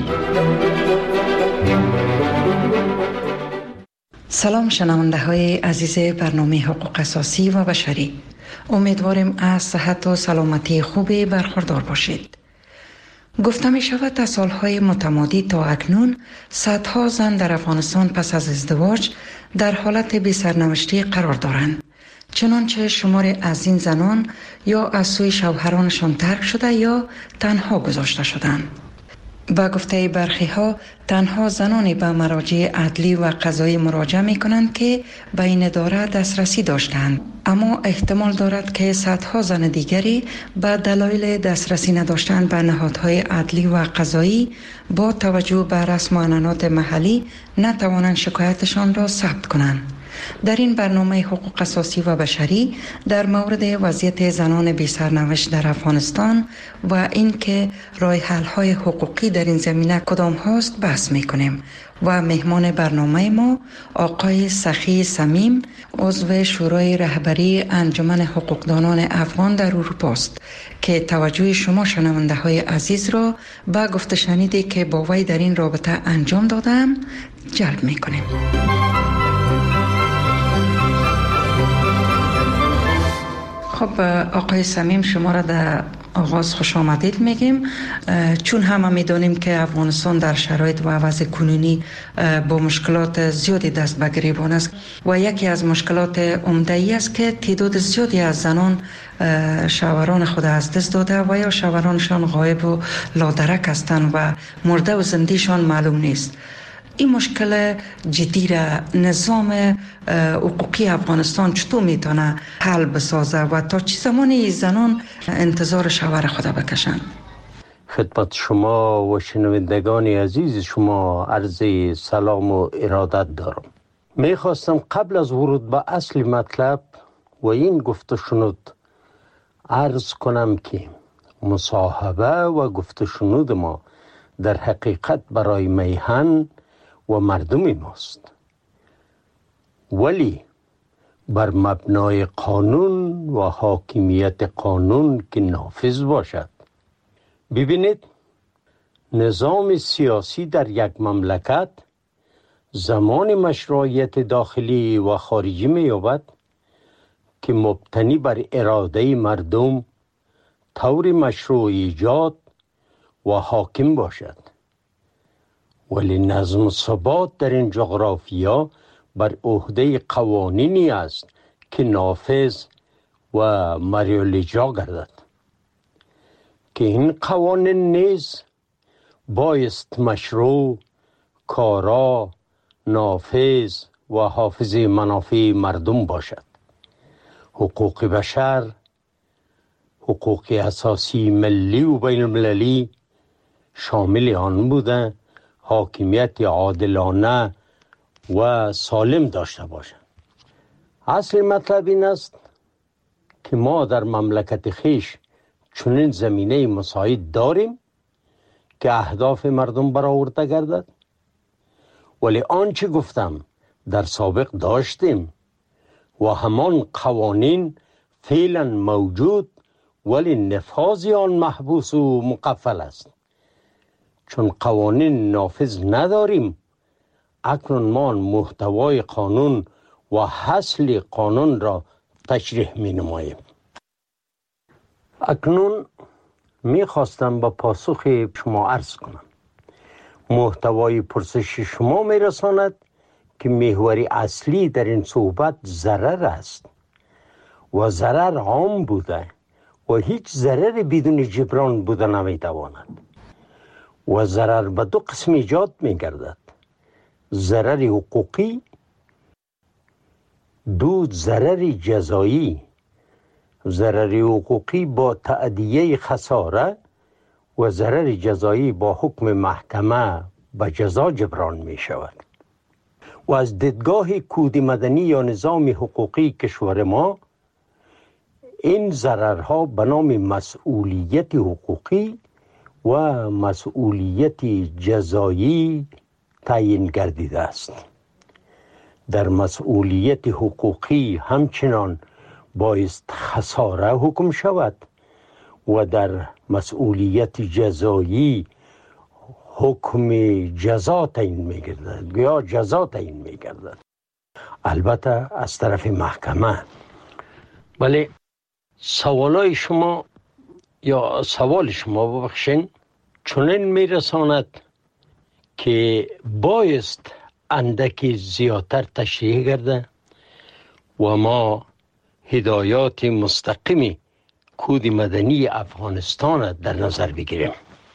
سلام شنونده های عزیز برنامه حقوق اساسی و بشری. امیدواریم از صحت و سلامتی خوبی برخوردار باشید. گفته می شود تا سالهای متمادی تا اکنون صدها زن در افغانستان پس از ازدواج در حالت بی سرنوشتی قرار دارند. چنانچه شمار از این زنان یا از سوی شوهرانشان ترک شده یا تنها گذاشته شدند. با گفته برخی ها تنها زنانی به مراجع عدلی و قضایی مراجعه می کنند که به این اداره دسترسی داشتند، اما احتمال دارد که صدها زن دیگری به دلایل دسترسی نداشتن به نهادهای عدلی و قضایی با توجه به رسم و عنعنات محلی نتوانند شکایتشان را ثبت کنند. در این برنامه حقوق اساسی و بشری در مورد وضعیت زنان بی سرنوشت در افغانستان و اینکه راه حل های حقوقی در این زمینه کدام هاست بحث میکنیم و مهمان برنامه ما آقای سخی صمیم، عضو شورای رهبری انجمن حقوقدانان افغان در اروپا است که توجه شما شنونده های عزیز را به گفته شنیدی که با وی در این رابطه انجام دادم جلب میکنیم. خب آقای صمیم، شما را در آغاز خوش آمدید میگیم، چون همه میدانیم که افغانستان در شرایط و وضع کنونی با مشکلات زیادی دست به گریبان است و یکی از مشکلات عمده ای است که تعداد زیادی از زنان شوهران خود از دست داده و یا شوهرانشان غایب و لادرک هستند و مرده و زندهشان معلوم نیست. این مشکل جدی را نظام حقوقی افغانستان چطور میتونه حل بسازه و تا چه زمانی زنان انتظار شوهر خود بکشند؟ خدمت شما و شنوندگان عزیز شما عرض سلام و ارادت دارم. میخواستم قبل از ورود به اصل مطلب و این گفته شنود عرض کنم که مصاحبه و گفته شنود ما در حقیقت برای میهن و مردم ماست، ولی بر مبنای قانون و حاکمیت قانون که نافذ باشد. ببینید، نظام سیاسی در یک مملکت زمان مشروعیت داخلی و خارجی می یابد که مبتنی بر اراده مردم طور مشروع ایجاد و حاکم باشد، ولی نظم و ثبات در این جغرافیا بر عهده قوانینی است که نافذ و مجری الاجرا گردد، که این قوانین نیز بایست مشروع، کارا، نافذ و حافظ منافع مردم باشد. حقوق بشر، حقوق اساسی ملی و بین المللی شامل آن بوده حاکمیت عادلانه و سالم داشته باشد. اصل مطلب این است که ما در مملکت خیش چنین زمینه مساعد داریم که اهداف مردم برآورده گردد، ولی آنچه گفتم در سابق داشتیم و همان قوانین فعلا موجود، ولی نفاذ آن محبوس و مقفل است. چون قوانین نافذ نداریم، اکنون ما محتوای قانون و حاصل قانون را تشریح می نماییم. اکنون می خواستم با پاسخ شما عرض کنم. محتوای پرسش شما می رساند که محور اصلی در این صحبت ضرر است و ضرر عام بوده و هیچ ضرر بدون جبران بوده نمی تواند و ضرر به دو قسم ایجاد می گردد: ضرر حقوقی، دو ضرر جزایی. ضرر حقوقی با تأدیه خساره و ضرر جزایی با حکم محکمه به جزا جبران می شود. و از دیدگاه کود مدنی یا نظام حقوقی کشور ما، این ضررها به نام مسئولیت حقوقی و مسئولیت جزایی تعیین گردیده است. در مسئولیت حقوقی همچنان بایست خساره حکم شود و در مسئولیت جزایی حکم جزا تعیین می‌گردد یا جزا تعیین می‌گردد، البته از طرف محکمه. ولی سوالای شما یا سوال شما ببخشین چنین میرساند که بایست اندکی زیادتر تشریح گرده و ما هدایات مستقیمی کود مدنی افغانستان در نظر بگیریم.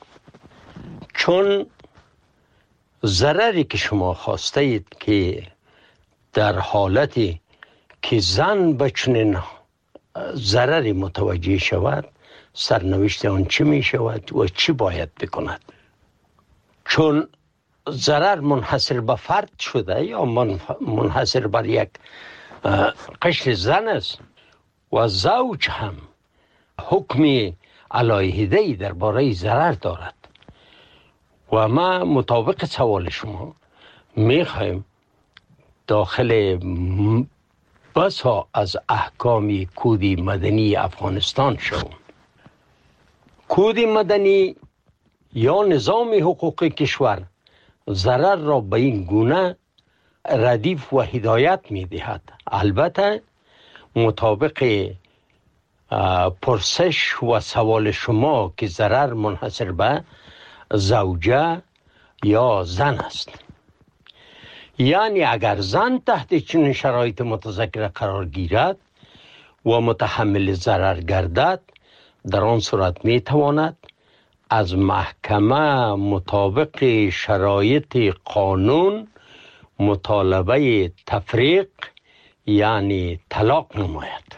چون ضرری که شما خواسته اید که در حالتی که زن به چنین ضرری متوجه شود، سرنوشت آن چی می شود و چی باید بکند. چون ضرر منحصر به فرد شده یا منحصر بر یک قشر زن است و زوج هم حکم علیحده‌ای درباره ضرر دارد و ما مطابق سوال شما میخوایم داخل بسا از احکام کود مدنی افغانستان شوم. کود مدنی یا نظام حقوق کشور ضرر را به این گونه ردیف و هدایت می دهد. البته مطابق پرسش و سوال شما که ضرر منحصر به زوجه یا زن است، یعنی اگر زن تحت چنین شرایط متذکره قرار گیرد و متحمل ضرر گردد، در آن صورت می تواند از محکمه مطابق شرایط قانون مطالبه تفریق یعنی طلاق نماید.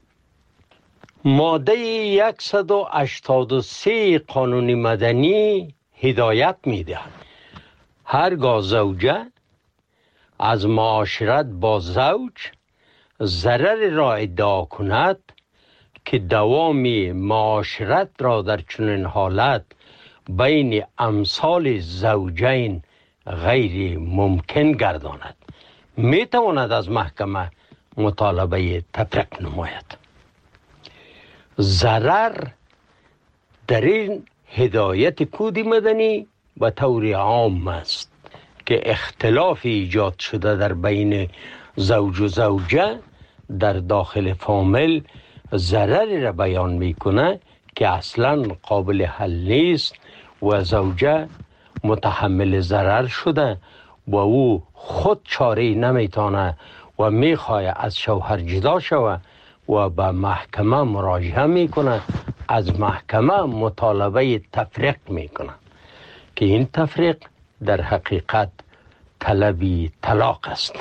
ماده صد و هشتاد و سه قانون مدنی هدایت می دهد هرگاه زوجه از معاشرت با زوج ضرر را ادعا کند که دوام معاشرت را در چنین حالت بین امثال زوجین غیر ممکن گرداند، می تواند از محکمه مطالبه تفریق نماید. ضرر در این هدایت کود مدنی به طور عام است که اختلاف ایجاد شده در بین زوج و زوجه در داخل فامیل ضرری را بیان میکنه که اصلا قابل حل نیست و زوجه متحمل ضرر شده و او خود چاره نمیتونه و میخواه از شوهر جدا شوه و به محکمه مراجعه میکنه، از محکمه مطالبه تفریق میکنه که این تفریق در حقیقت طلبی طلاق است.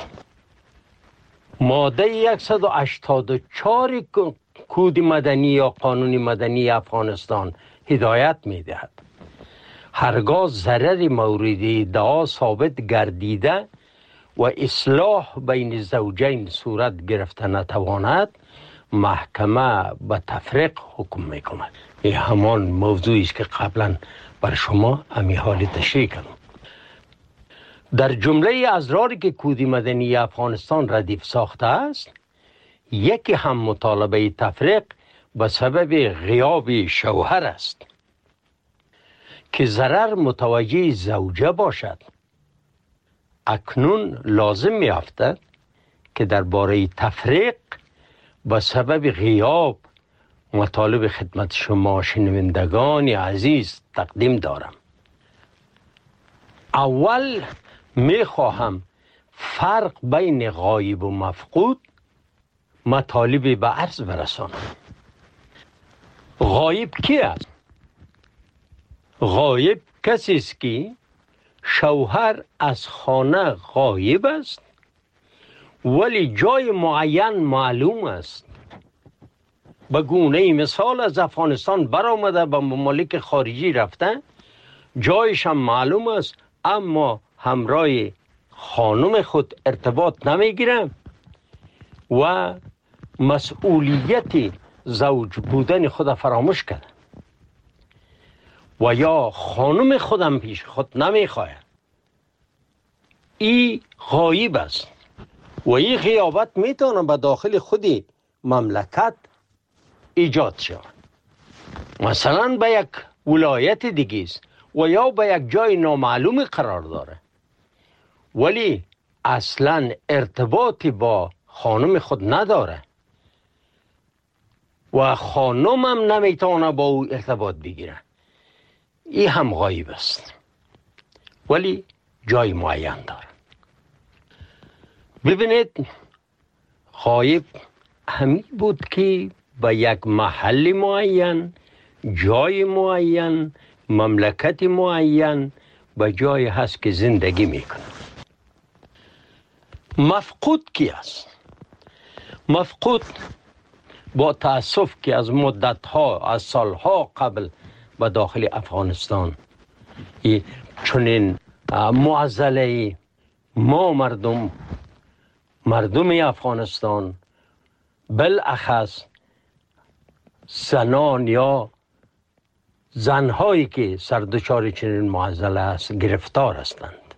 ماده صد و هشتاد و چهار کود مدنی یا قانون مدنی افغانستان هدایت میدهد هرگاه ضرر مورد ادعا ثابت گردیده و اصلاح بین زوجین صورت گرفته نتواند، محکمه به تفریق حکم میکند. این همان موضوعی است که قبلا بر شما امی حالی تشریح کردم. در جمله ازراری که کود مدنی افغانستان ردیف ساخته است، یکی هم مطالبه تفریق به سبب غیاب شوهر است که ضرر متوجه زوجه باشد. اکنون لازم می افتد که درباره تفریق به سبب غیاب مطالب خدمت شما شنوندگان عزیز تقدیم دارم. اول می خواهم فرق بین غایب و مفقود مطالب به عرض برسانم. غایب کی است؟ غایب کسی است که شوهر از خانه غایب است ولی جای معین معلوم است. به گونه مثال از افغانستان برآمده به ممالک خارجی رفته، جایش هم معلوم است اما همراه خانم خود ارتباط نمیگیره و مسئولیت زوج بودن خود فراموش کرده و یا خانم خودم پیش خود نمیخواه. این غایب است و این غیابت میتونه به داخل خودی مملکت ایجاد شود. مثلا به یک ولایت دیگه است و یا به یک جای نامعلوم قرار داره ولی اصلا ارتباطی با خانم خود نداره و خانم هم نمیتونه با او ارتباط بگیره. این هم غایب است ولی جای معین داره. ببینید، غایب همین بود که به یک محل معین، جای معین، مملکت معین به جای هست که زندگی میکنه. مفقود کی است؟ مفقود با تأسف که از مدتها، از سالها قبل به داخل افغانستان چنین معضله ما مردم مردم افغانستان بالاخص زنان یا زنهایی که سردچار چنین معضله است گرفتار هستند.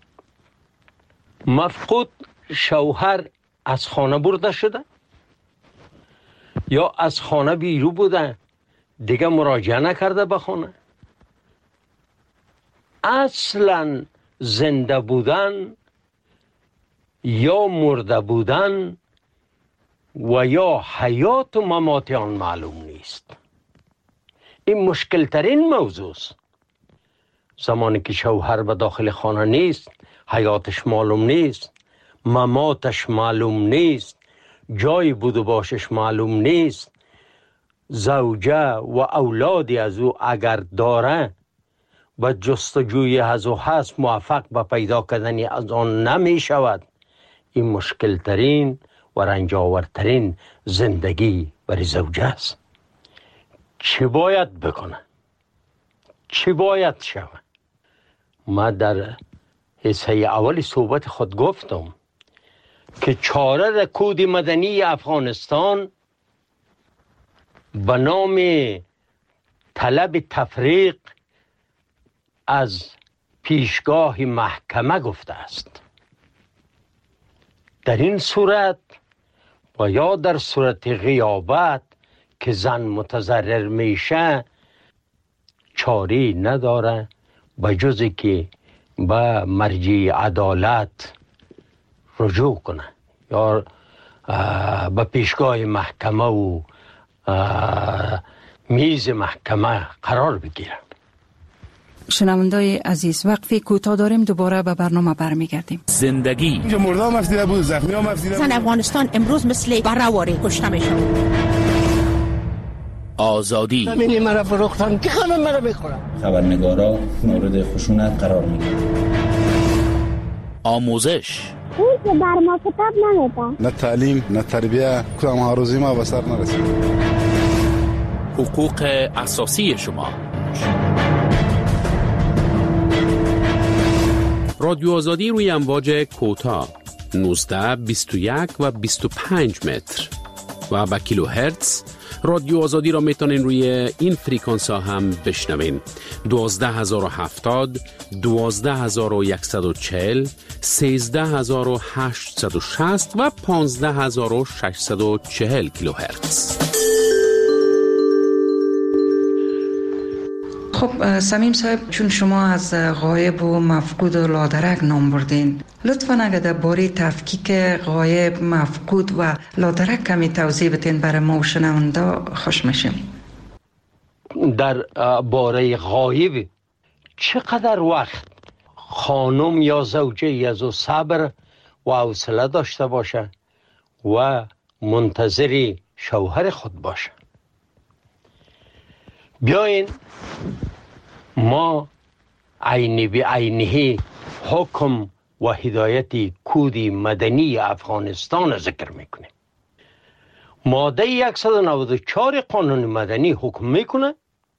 مفقود شوهر از خانه برده شده یا از خانه بیرو بوده، دیگه مراجعه نکرده به خانه. اصلا زنده بودن یا مرده بودن و یا حیات و ممات آن معلوم نیست. این مشکل ترین موضوع است. زمانی که شوهر به داخل خانه نیست، حیاتش معلوم نیست، مماتش معلوم نیست، جای بود و باشش معلوم نیست، زوجه و اولادی از او اگر داره به جستجوی از او هست موفق به پیدا کردن از آن نمی شود. این مشکل ترین و رنجاورترین زندگی برای زوجه است. چی باید بکنه؟ چی باید شود؟ ما در حصه اول صحبت خود گفتم که چاره در کود مدنی افغانستان به نام طلب تفریق از پیشگاه محکمه گفته است. در این صورت و یا در صورت غیابت که زن متضرر میشه چاری نداره به جز که به مرجع عدالت رجوع کنه یا به پیشگاه محکمه و میز محکمه قرار بگیرن. شنوندای عزیز، وقفی کوتاه داریم، دوباره به برنامه برمیگردیم. زندگی اینجا مردم افزیده بود، زخمی هم افزیده بود. زن افغانستان امروز مثل برهواری کشته میشن. آزادی ببینی مرا فروختن که خانم مرا بخورم. خبرنگارا مورد خشونت قرار میگیرن. آموزش اون که بر ما کتاب نمیدن، نه تعلیم نه تربیه، کدام ها روزی ما به سر نرسید. حقوق اساسی شما. رادیو آزادی روی امواج کوتاه نوزده بیست و یک و بیست و پنج متر و با کیلو هرتز. رادیو آزادی را میتونین روی این فریکانس ها هم بشنوین: دوازده هزار و هفتاد، دوازده هزار و صد و چهل، سیزده هزار و هشتصد و شصت و پانزده هزار و ششصد و چهل کیلو هرتز. خب سمیم صاحب، چون شما از غایب و مفقود و لادرک نام بردین، لطفاً اگر در باره تفکیک غایب، مفقود و لادرک کمی توضیح بتین برای ما و شنونده خوش میشیم. در باره غایب چقدر وقت خانم یا زوجه یزو صبر و حوصله داشته باشه و منتظر شوهر خود باشه. بیاین ما عینی به عینی حکم و هدایت کود مدنی افغانستان ذکر میکنه. ماده صد و نود و چهار قانون مدنی حکم میکنه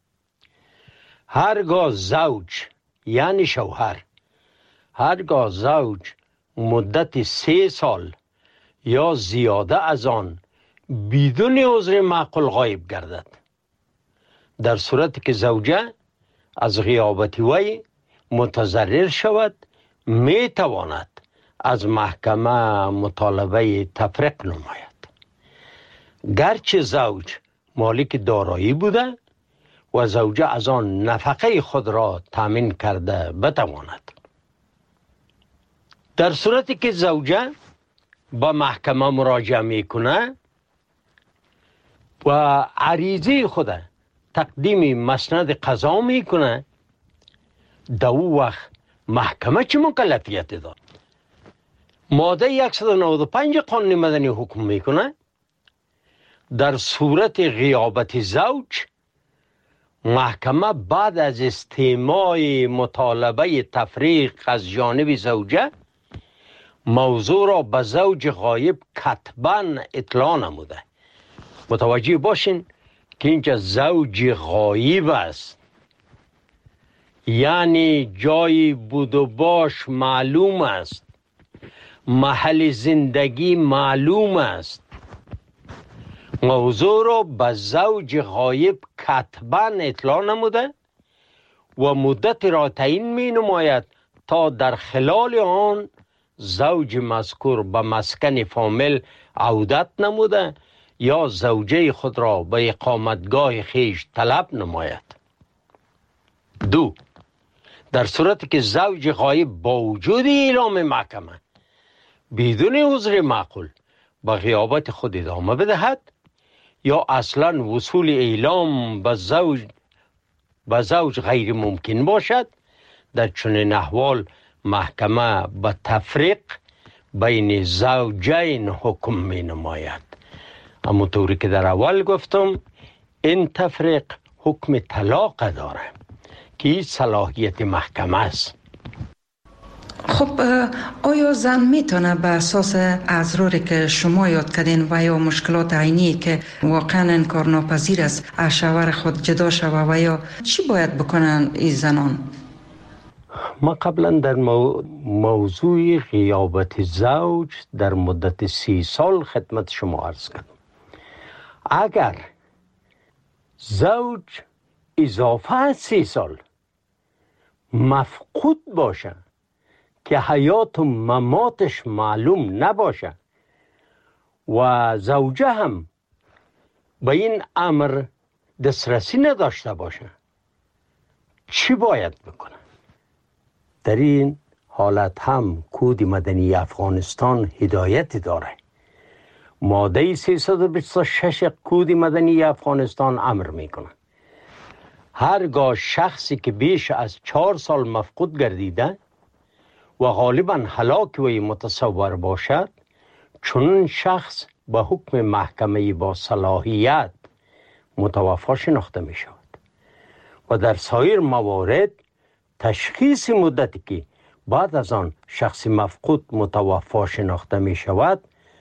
هرگاه زوج یعنی شوهر، هرگاه زوج مدت سه سال یا زیاده از آن بدون عذر معقول غایب گردد، در صورتی که زوجه از غیابت وی متضرر شود، می تواند از محکمه مطالبه تفریق نماید. گرچه زوج مالک دارایی بوده و زوجه از آن نفقه خود را تامین کرده بتواند. در صورتی که زوجه با محکمه مراجعه میکنه و عریضه خود تقدیم مسند قضا میکنه، در او وقت محکمه چه مکلفیت داد؟ ماده صد و نود و پنج قانون مدنی حکم میکنه در صورت غیابت زوج، محکمه بعد از استماع مطالبه تفریق از جانب زوجه موضوع را به زوج غایب کتباً اطلاع نموده. متوجه باشین که اینجا زوج غایب است، یعنی جای بود و باش معلوم است، محل زندگی معلوم است. موضوع را به زوج غایب کتباً اطلاع نموده و مدت را تعیین می نماید تا در خلال آن زوج مذکور به مسکن فامیل عودت نموده یا زوجه خود را به اقامتگاه خیش طلب نماید. دو، در صورتی که زوج غایب با وجود اعلام محکمه بدون عذر معقول به غیابت خود ادامه بدهد یا اصلا وصول اعلام به زوج به زوج غیر ممکن باشد، در چنین احوال محکمه به تفریق بین زوجین حکم می نماید. اما طوری که در اول گفتم، این تفریق حکم طلاق داره که این صلاحیت محکمه است. خب آیا زن میتونه به اساس اضراری که شما یاد کردین و یا مشکلات عینی که واقعا انکار ناپذیر است از شوهر خود جدا شوه و یا چی باید بکنن این زنان؟ ما قبلا در مو... موضوع غیابت زوج در مدت سی سال خدمت شما عرض کردم. اگر زوج اضافه از سی سال مفقود باشه که حیات و مماتش معلوم نباشه و زوجه هم به این امر دسترسی نداشته باشه، چی باید بکنه؟ در این حالت هم کود مدنی افغانستان هدایت داره. ماده سیصد و بیست و شش کود مدنی افغانستان امر میکنه هرگاه شخصی که بیش از چهار سال مفقود گردیده و غالبا هلاک وی متصور باشد، چون شخص به حکم محکمه با صلاحیت متوفی شناخته می شود و در سایر موارد تشخیص مدتی که بعد از آن شخص مفقود متوفی شناخته می شود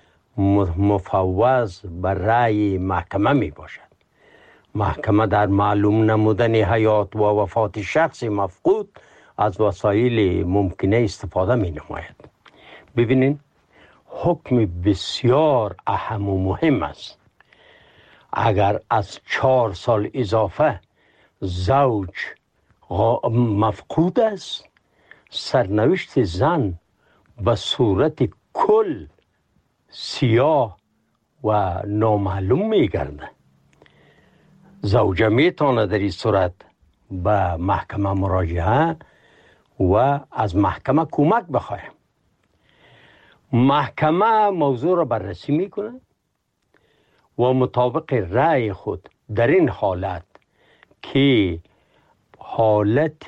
مفوض به رأی محکمه می باشد. محکمه در معلوم نمودن حیات و وفات شخص مفقود از وسایل ممکنه استفاده می نماید. ببینین حکم بسیار اهم و مهم است. اگر از چهار سال اضافه زوج مفقود است، سرنوشت زن به صورت کل سیاه و نامعلوم می گرده. زوجه می تواند در این صورت به محکمه مراجعه و از محکمه کمک بخواهد. محکمه موضوع را بررسی می کند و مطابق رأی خود در این حالت که حالت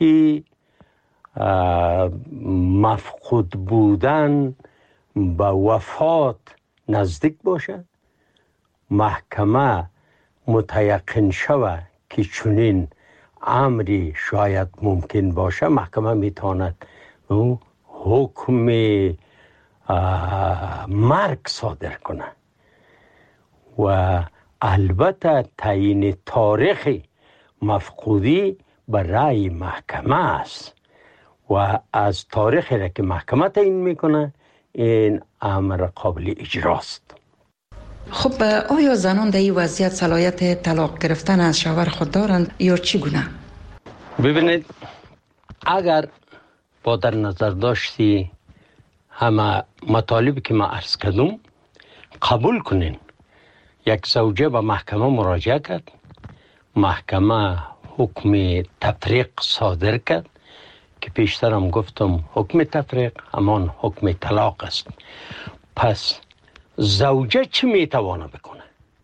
مفقود بودن به وفات نزدیک باشد، محکمه متیقن شود که چنین امری شاید ممکن باشه، محکمه میتواند حکم مرگ صادر کنه و البته تعیین تاریخ مفقودی به رأی محکمه است و از تاریخی را که محکمه تعیین میکنه این امر قابل اجراست. خب آیا زنان در این وضعیت صلاحیت طلاق گرفتن از شوهر خود دارند یا چگونه؟ ببینید، اگر با در نظر داشتی همه مطالبی که ما عرض کردم قبول کنین، یک زوجه به محکمه مراجعه کرد، محکمه حکم تفریق صادر کرد که پیشترم گفتم حکم تفریق همان حکم طلاق است. پس زوجه چی میتوانه بکنه؟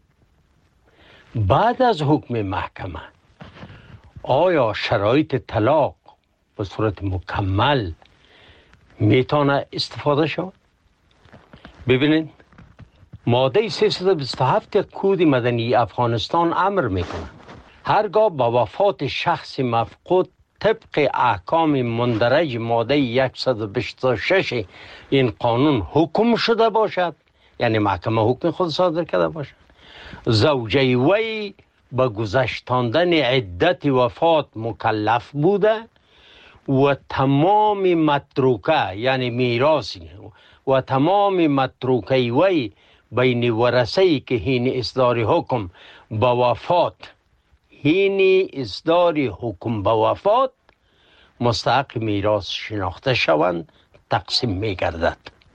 بعد از حکم محکمه آیا شرایط طلاق به صورت مکمل میتونه استفاده شود؟ ببینید، ماده سیصد و بیست و هفت کود مدنی افغانستان امر میکنه هرگاه با وفات شخص مفقود طبق احکام مندرج ماده صد و بیست و شش این قانون حکم شده باشد، یعنی محکمه حکم خود صادر کرده باشد، زوجه وی به گذشتاندن عدت وفات مکلف بوده و تمام متروکه یعنی میراثی و تمام متروکه وی بین ورثه‌ای که هین اصدار حکم به وفات هین اصدار حکم به وفات مستحق میراث شناخته شوند تقسیم می گردد.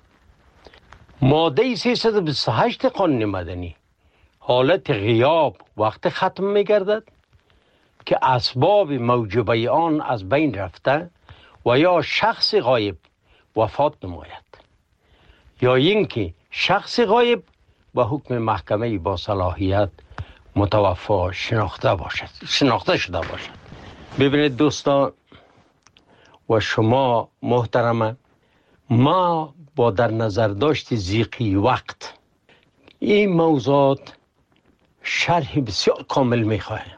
ماده سیصد و بیست و هشت قانون مدنی حالت غیاب وقت ختم می گردد که اسباب موجبه آن از بین رفته و یا شخص غایب وفات نماید یا اینکه شخص غایب به حکم محکمه با صلاحیت متوفی شناخته باشد شناخته شده باشد. ببینید دوستان و شما محترمه، ما با در نظر داشت ضیقی وقت این موضوعات شرح بسیار کامل میخواهیم.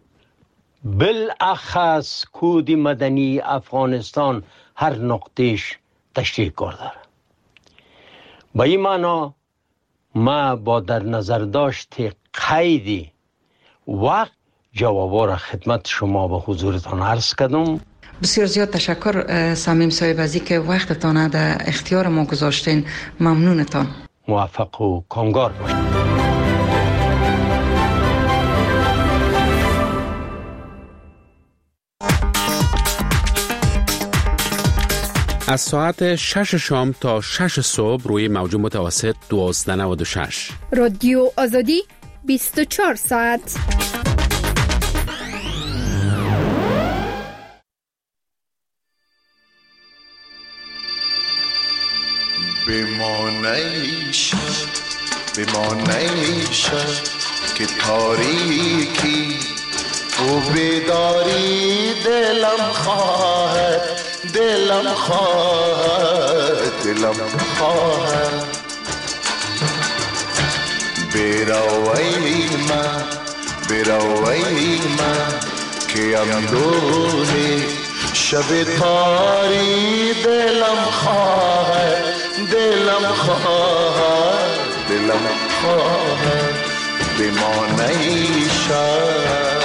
بالاخص کود مدنی افغانستان هر نقطهش تشریح کار داره. با این معنا ما با در نظر داشت قید وقت جوابا را خدمت شما به حضورتان عرض کردم. بسیار زیاد تشکر صمیم صاحب از اینکه وقتتان در اختیار ما گذاشتین. ممنونتان. موفق و کامگار باشید. از ساعت شش شام تا شش صبح روی موج متوسط دوازده نود و شش. رادیو آزادی بیست و چهار ساعت. بمانیشد بمانیشد که تاریکی و بیداری دلم خواهد دلم خواهد دلم خواهد بیروی من بیروی من که اندوهی شب تاری دلم خواهد دلم خواهد دلم خواهد بمانه شب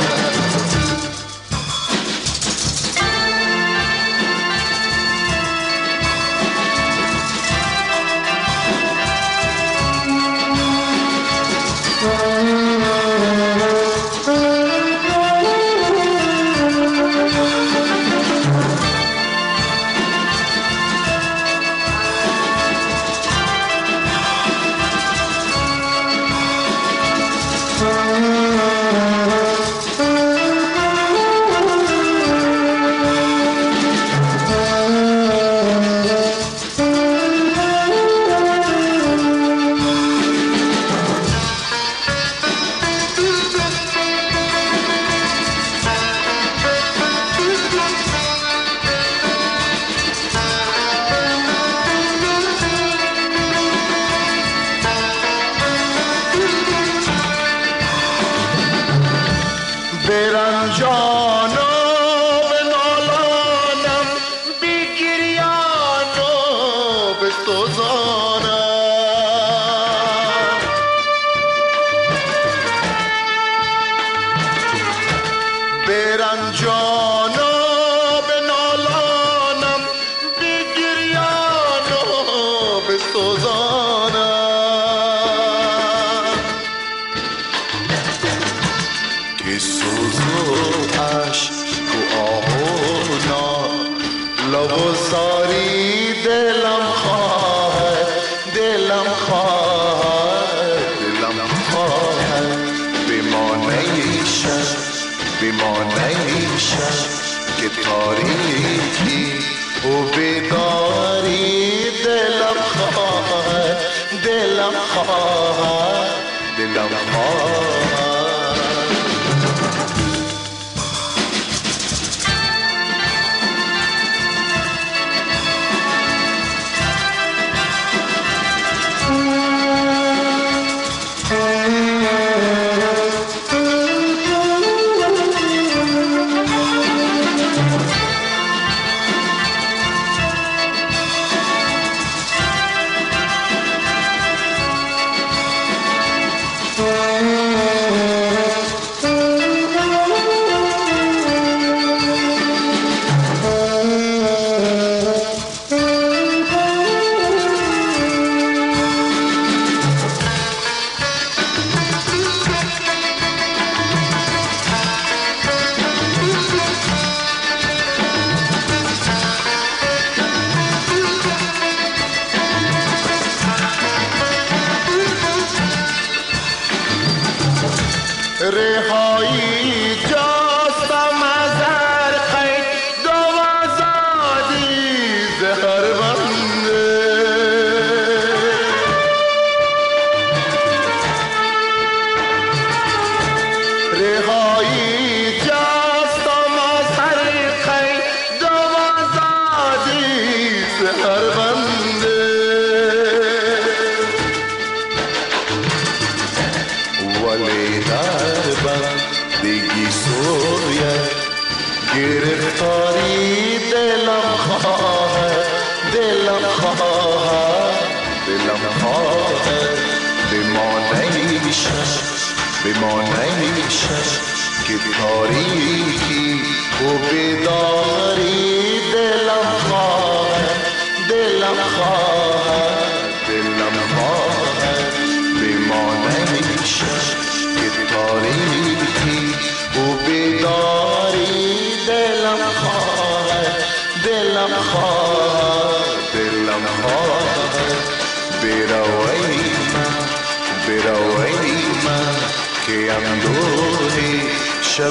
شب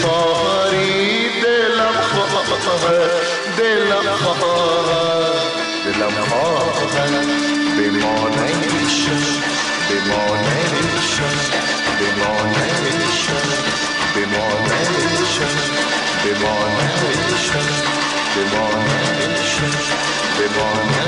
تاری دلم خواهد دلم خواهد دلم خواهد بمانه شب بمانه شب بمانه شب بمانه بمانه عشق بمانه عشق بمانه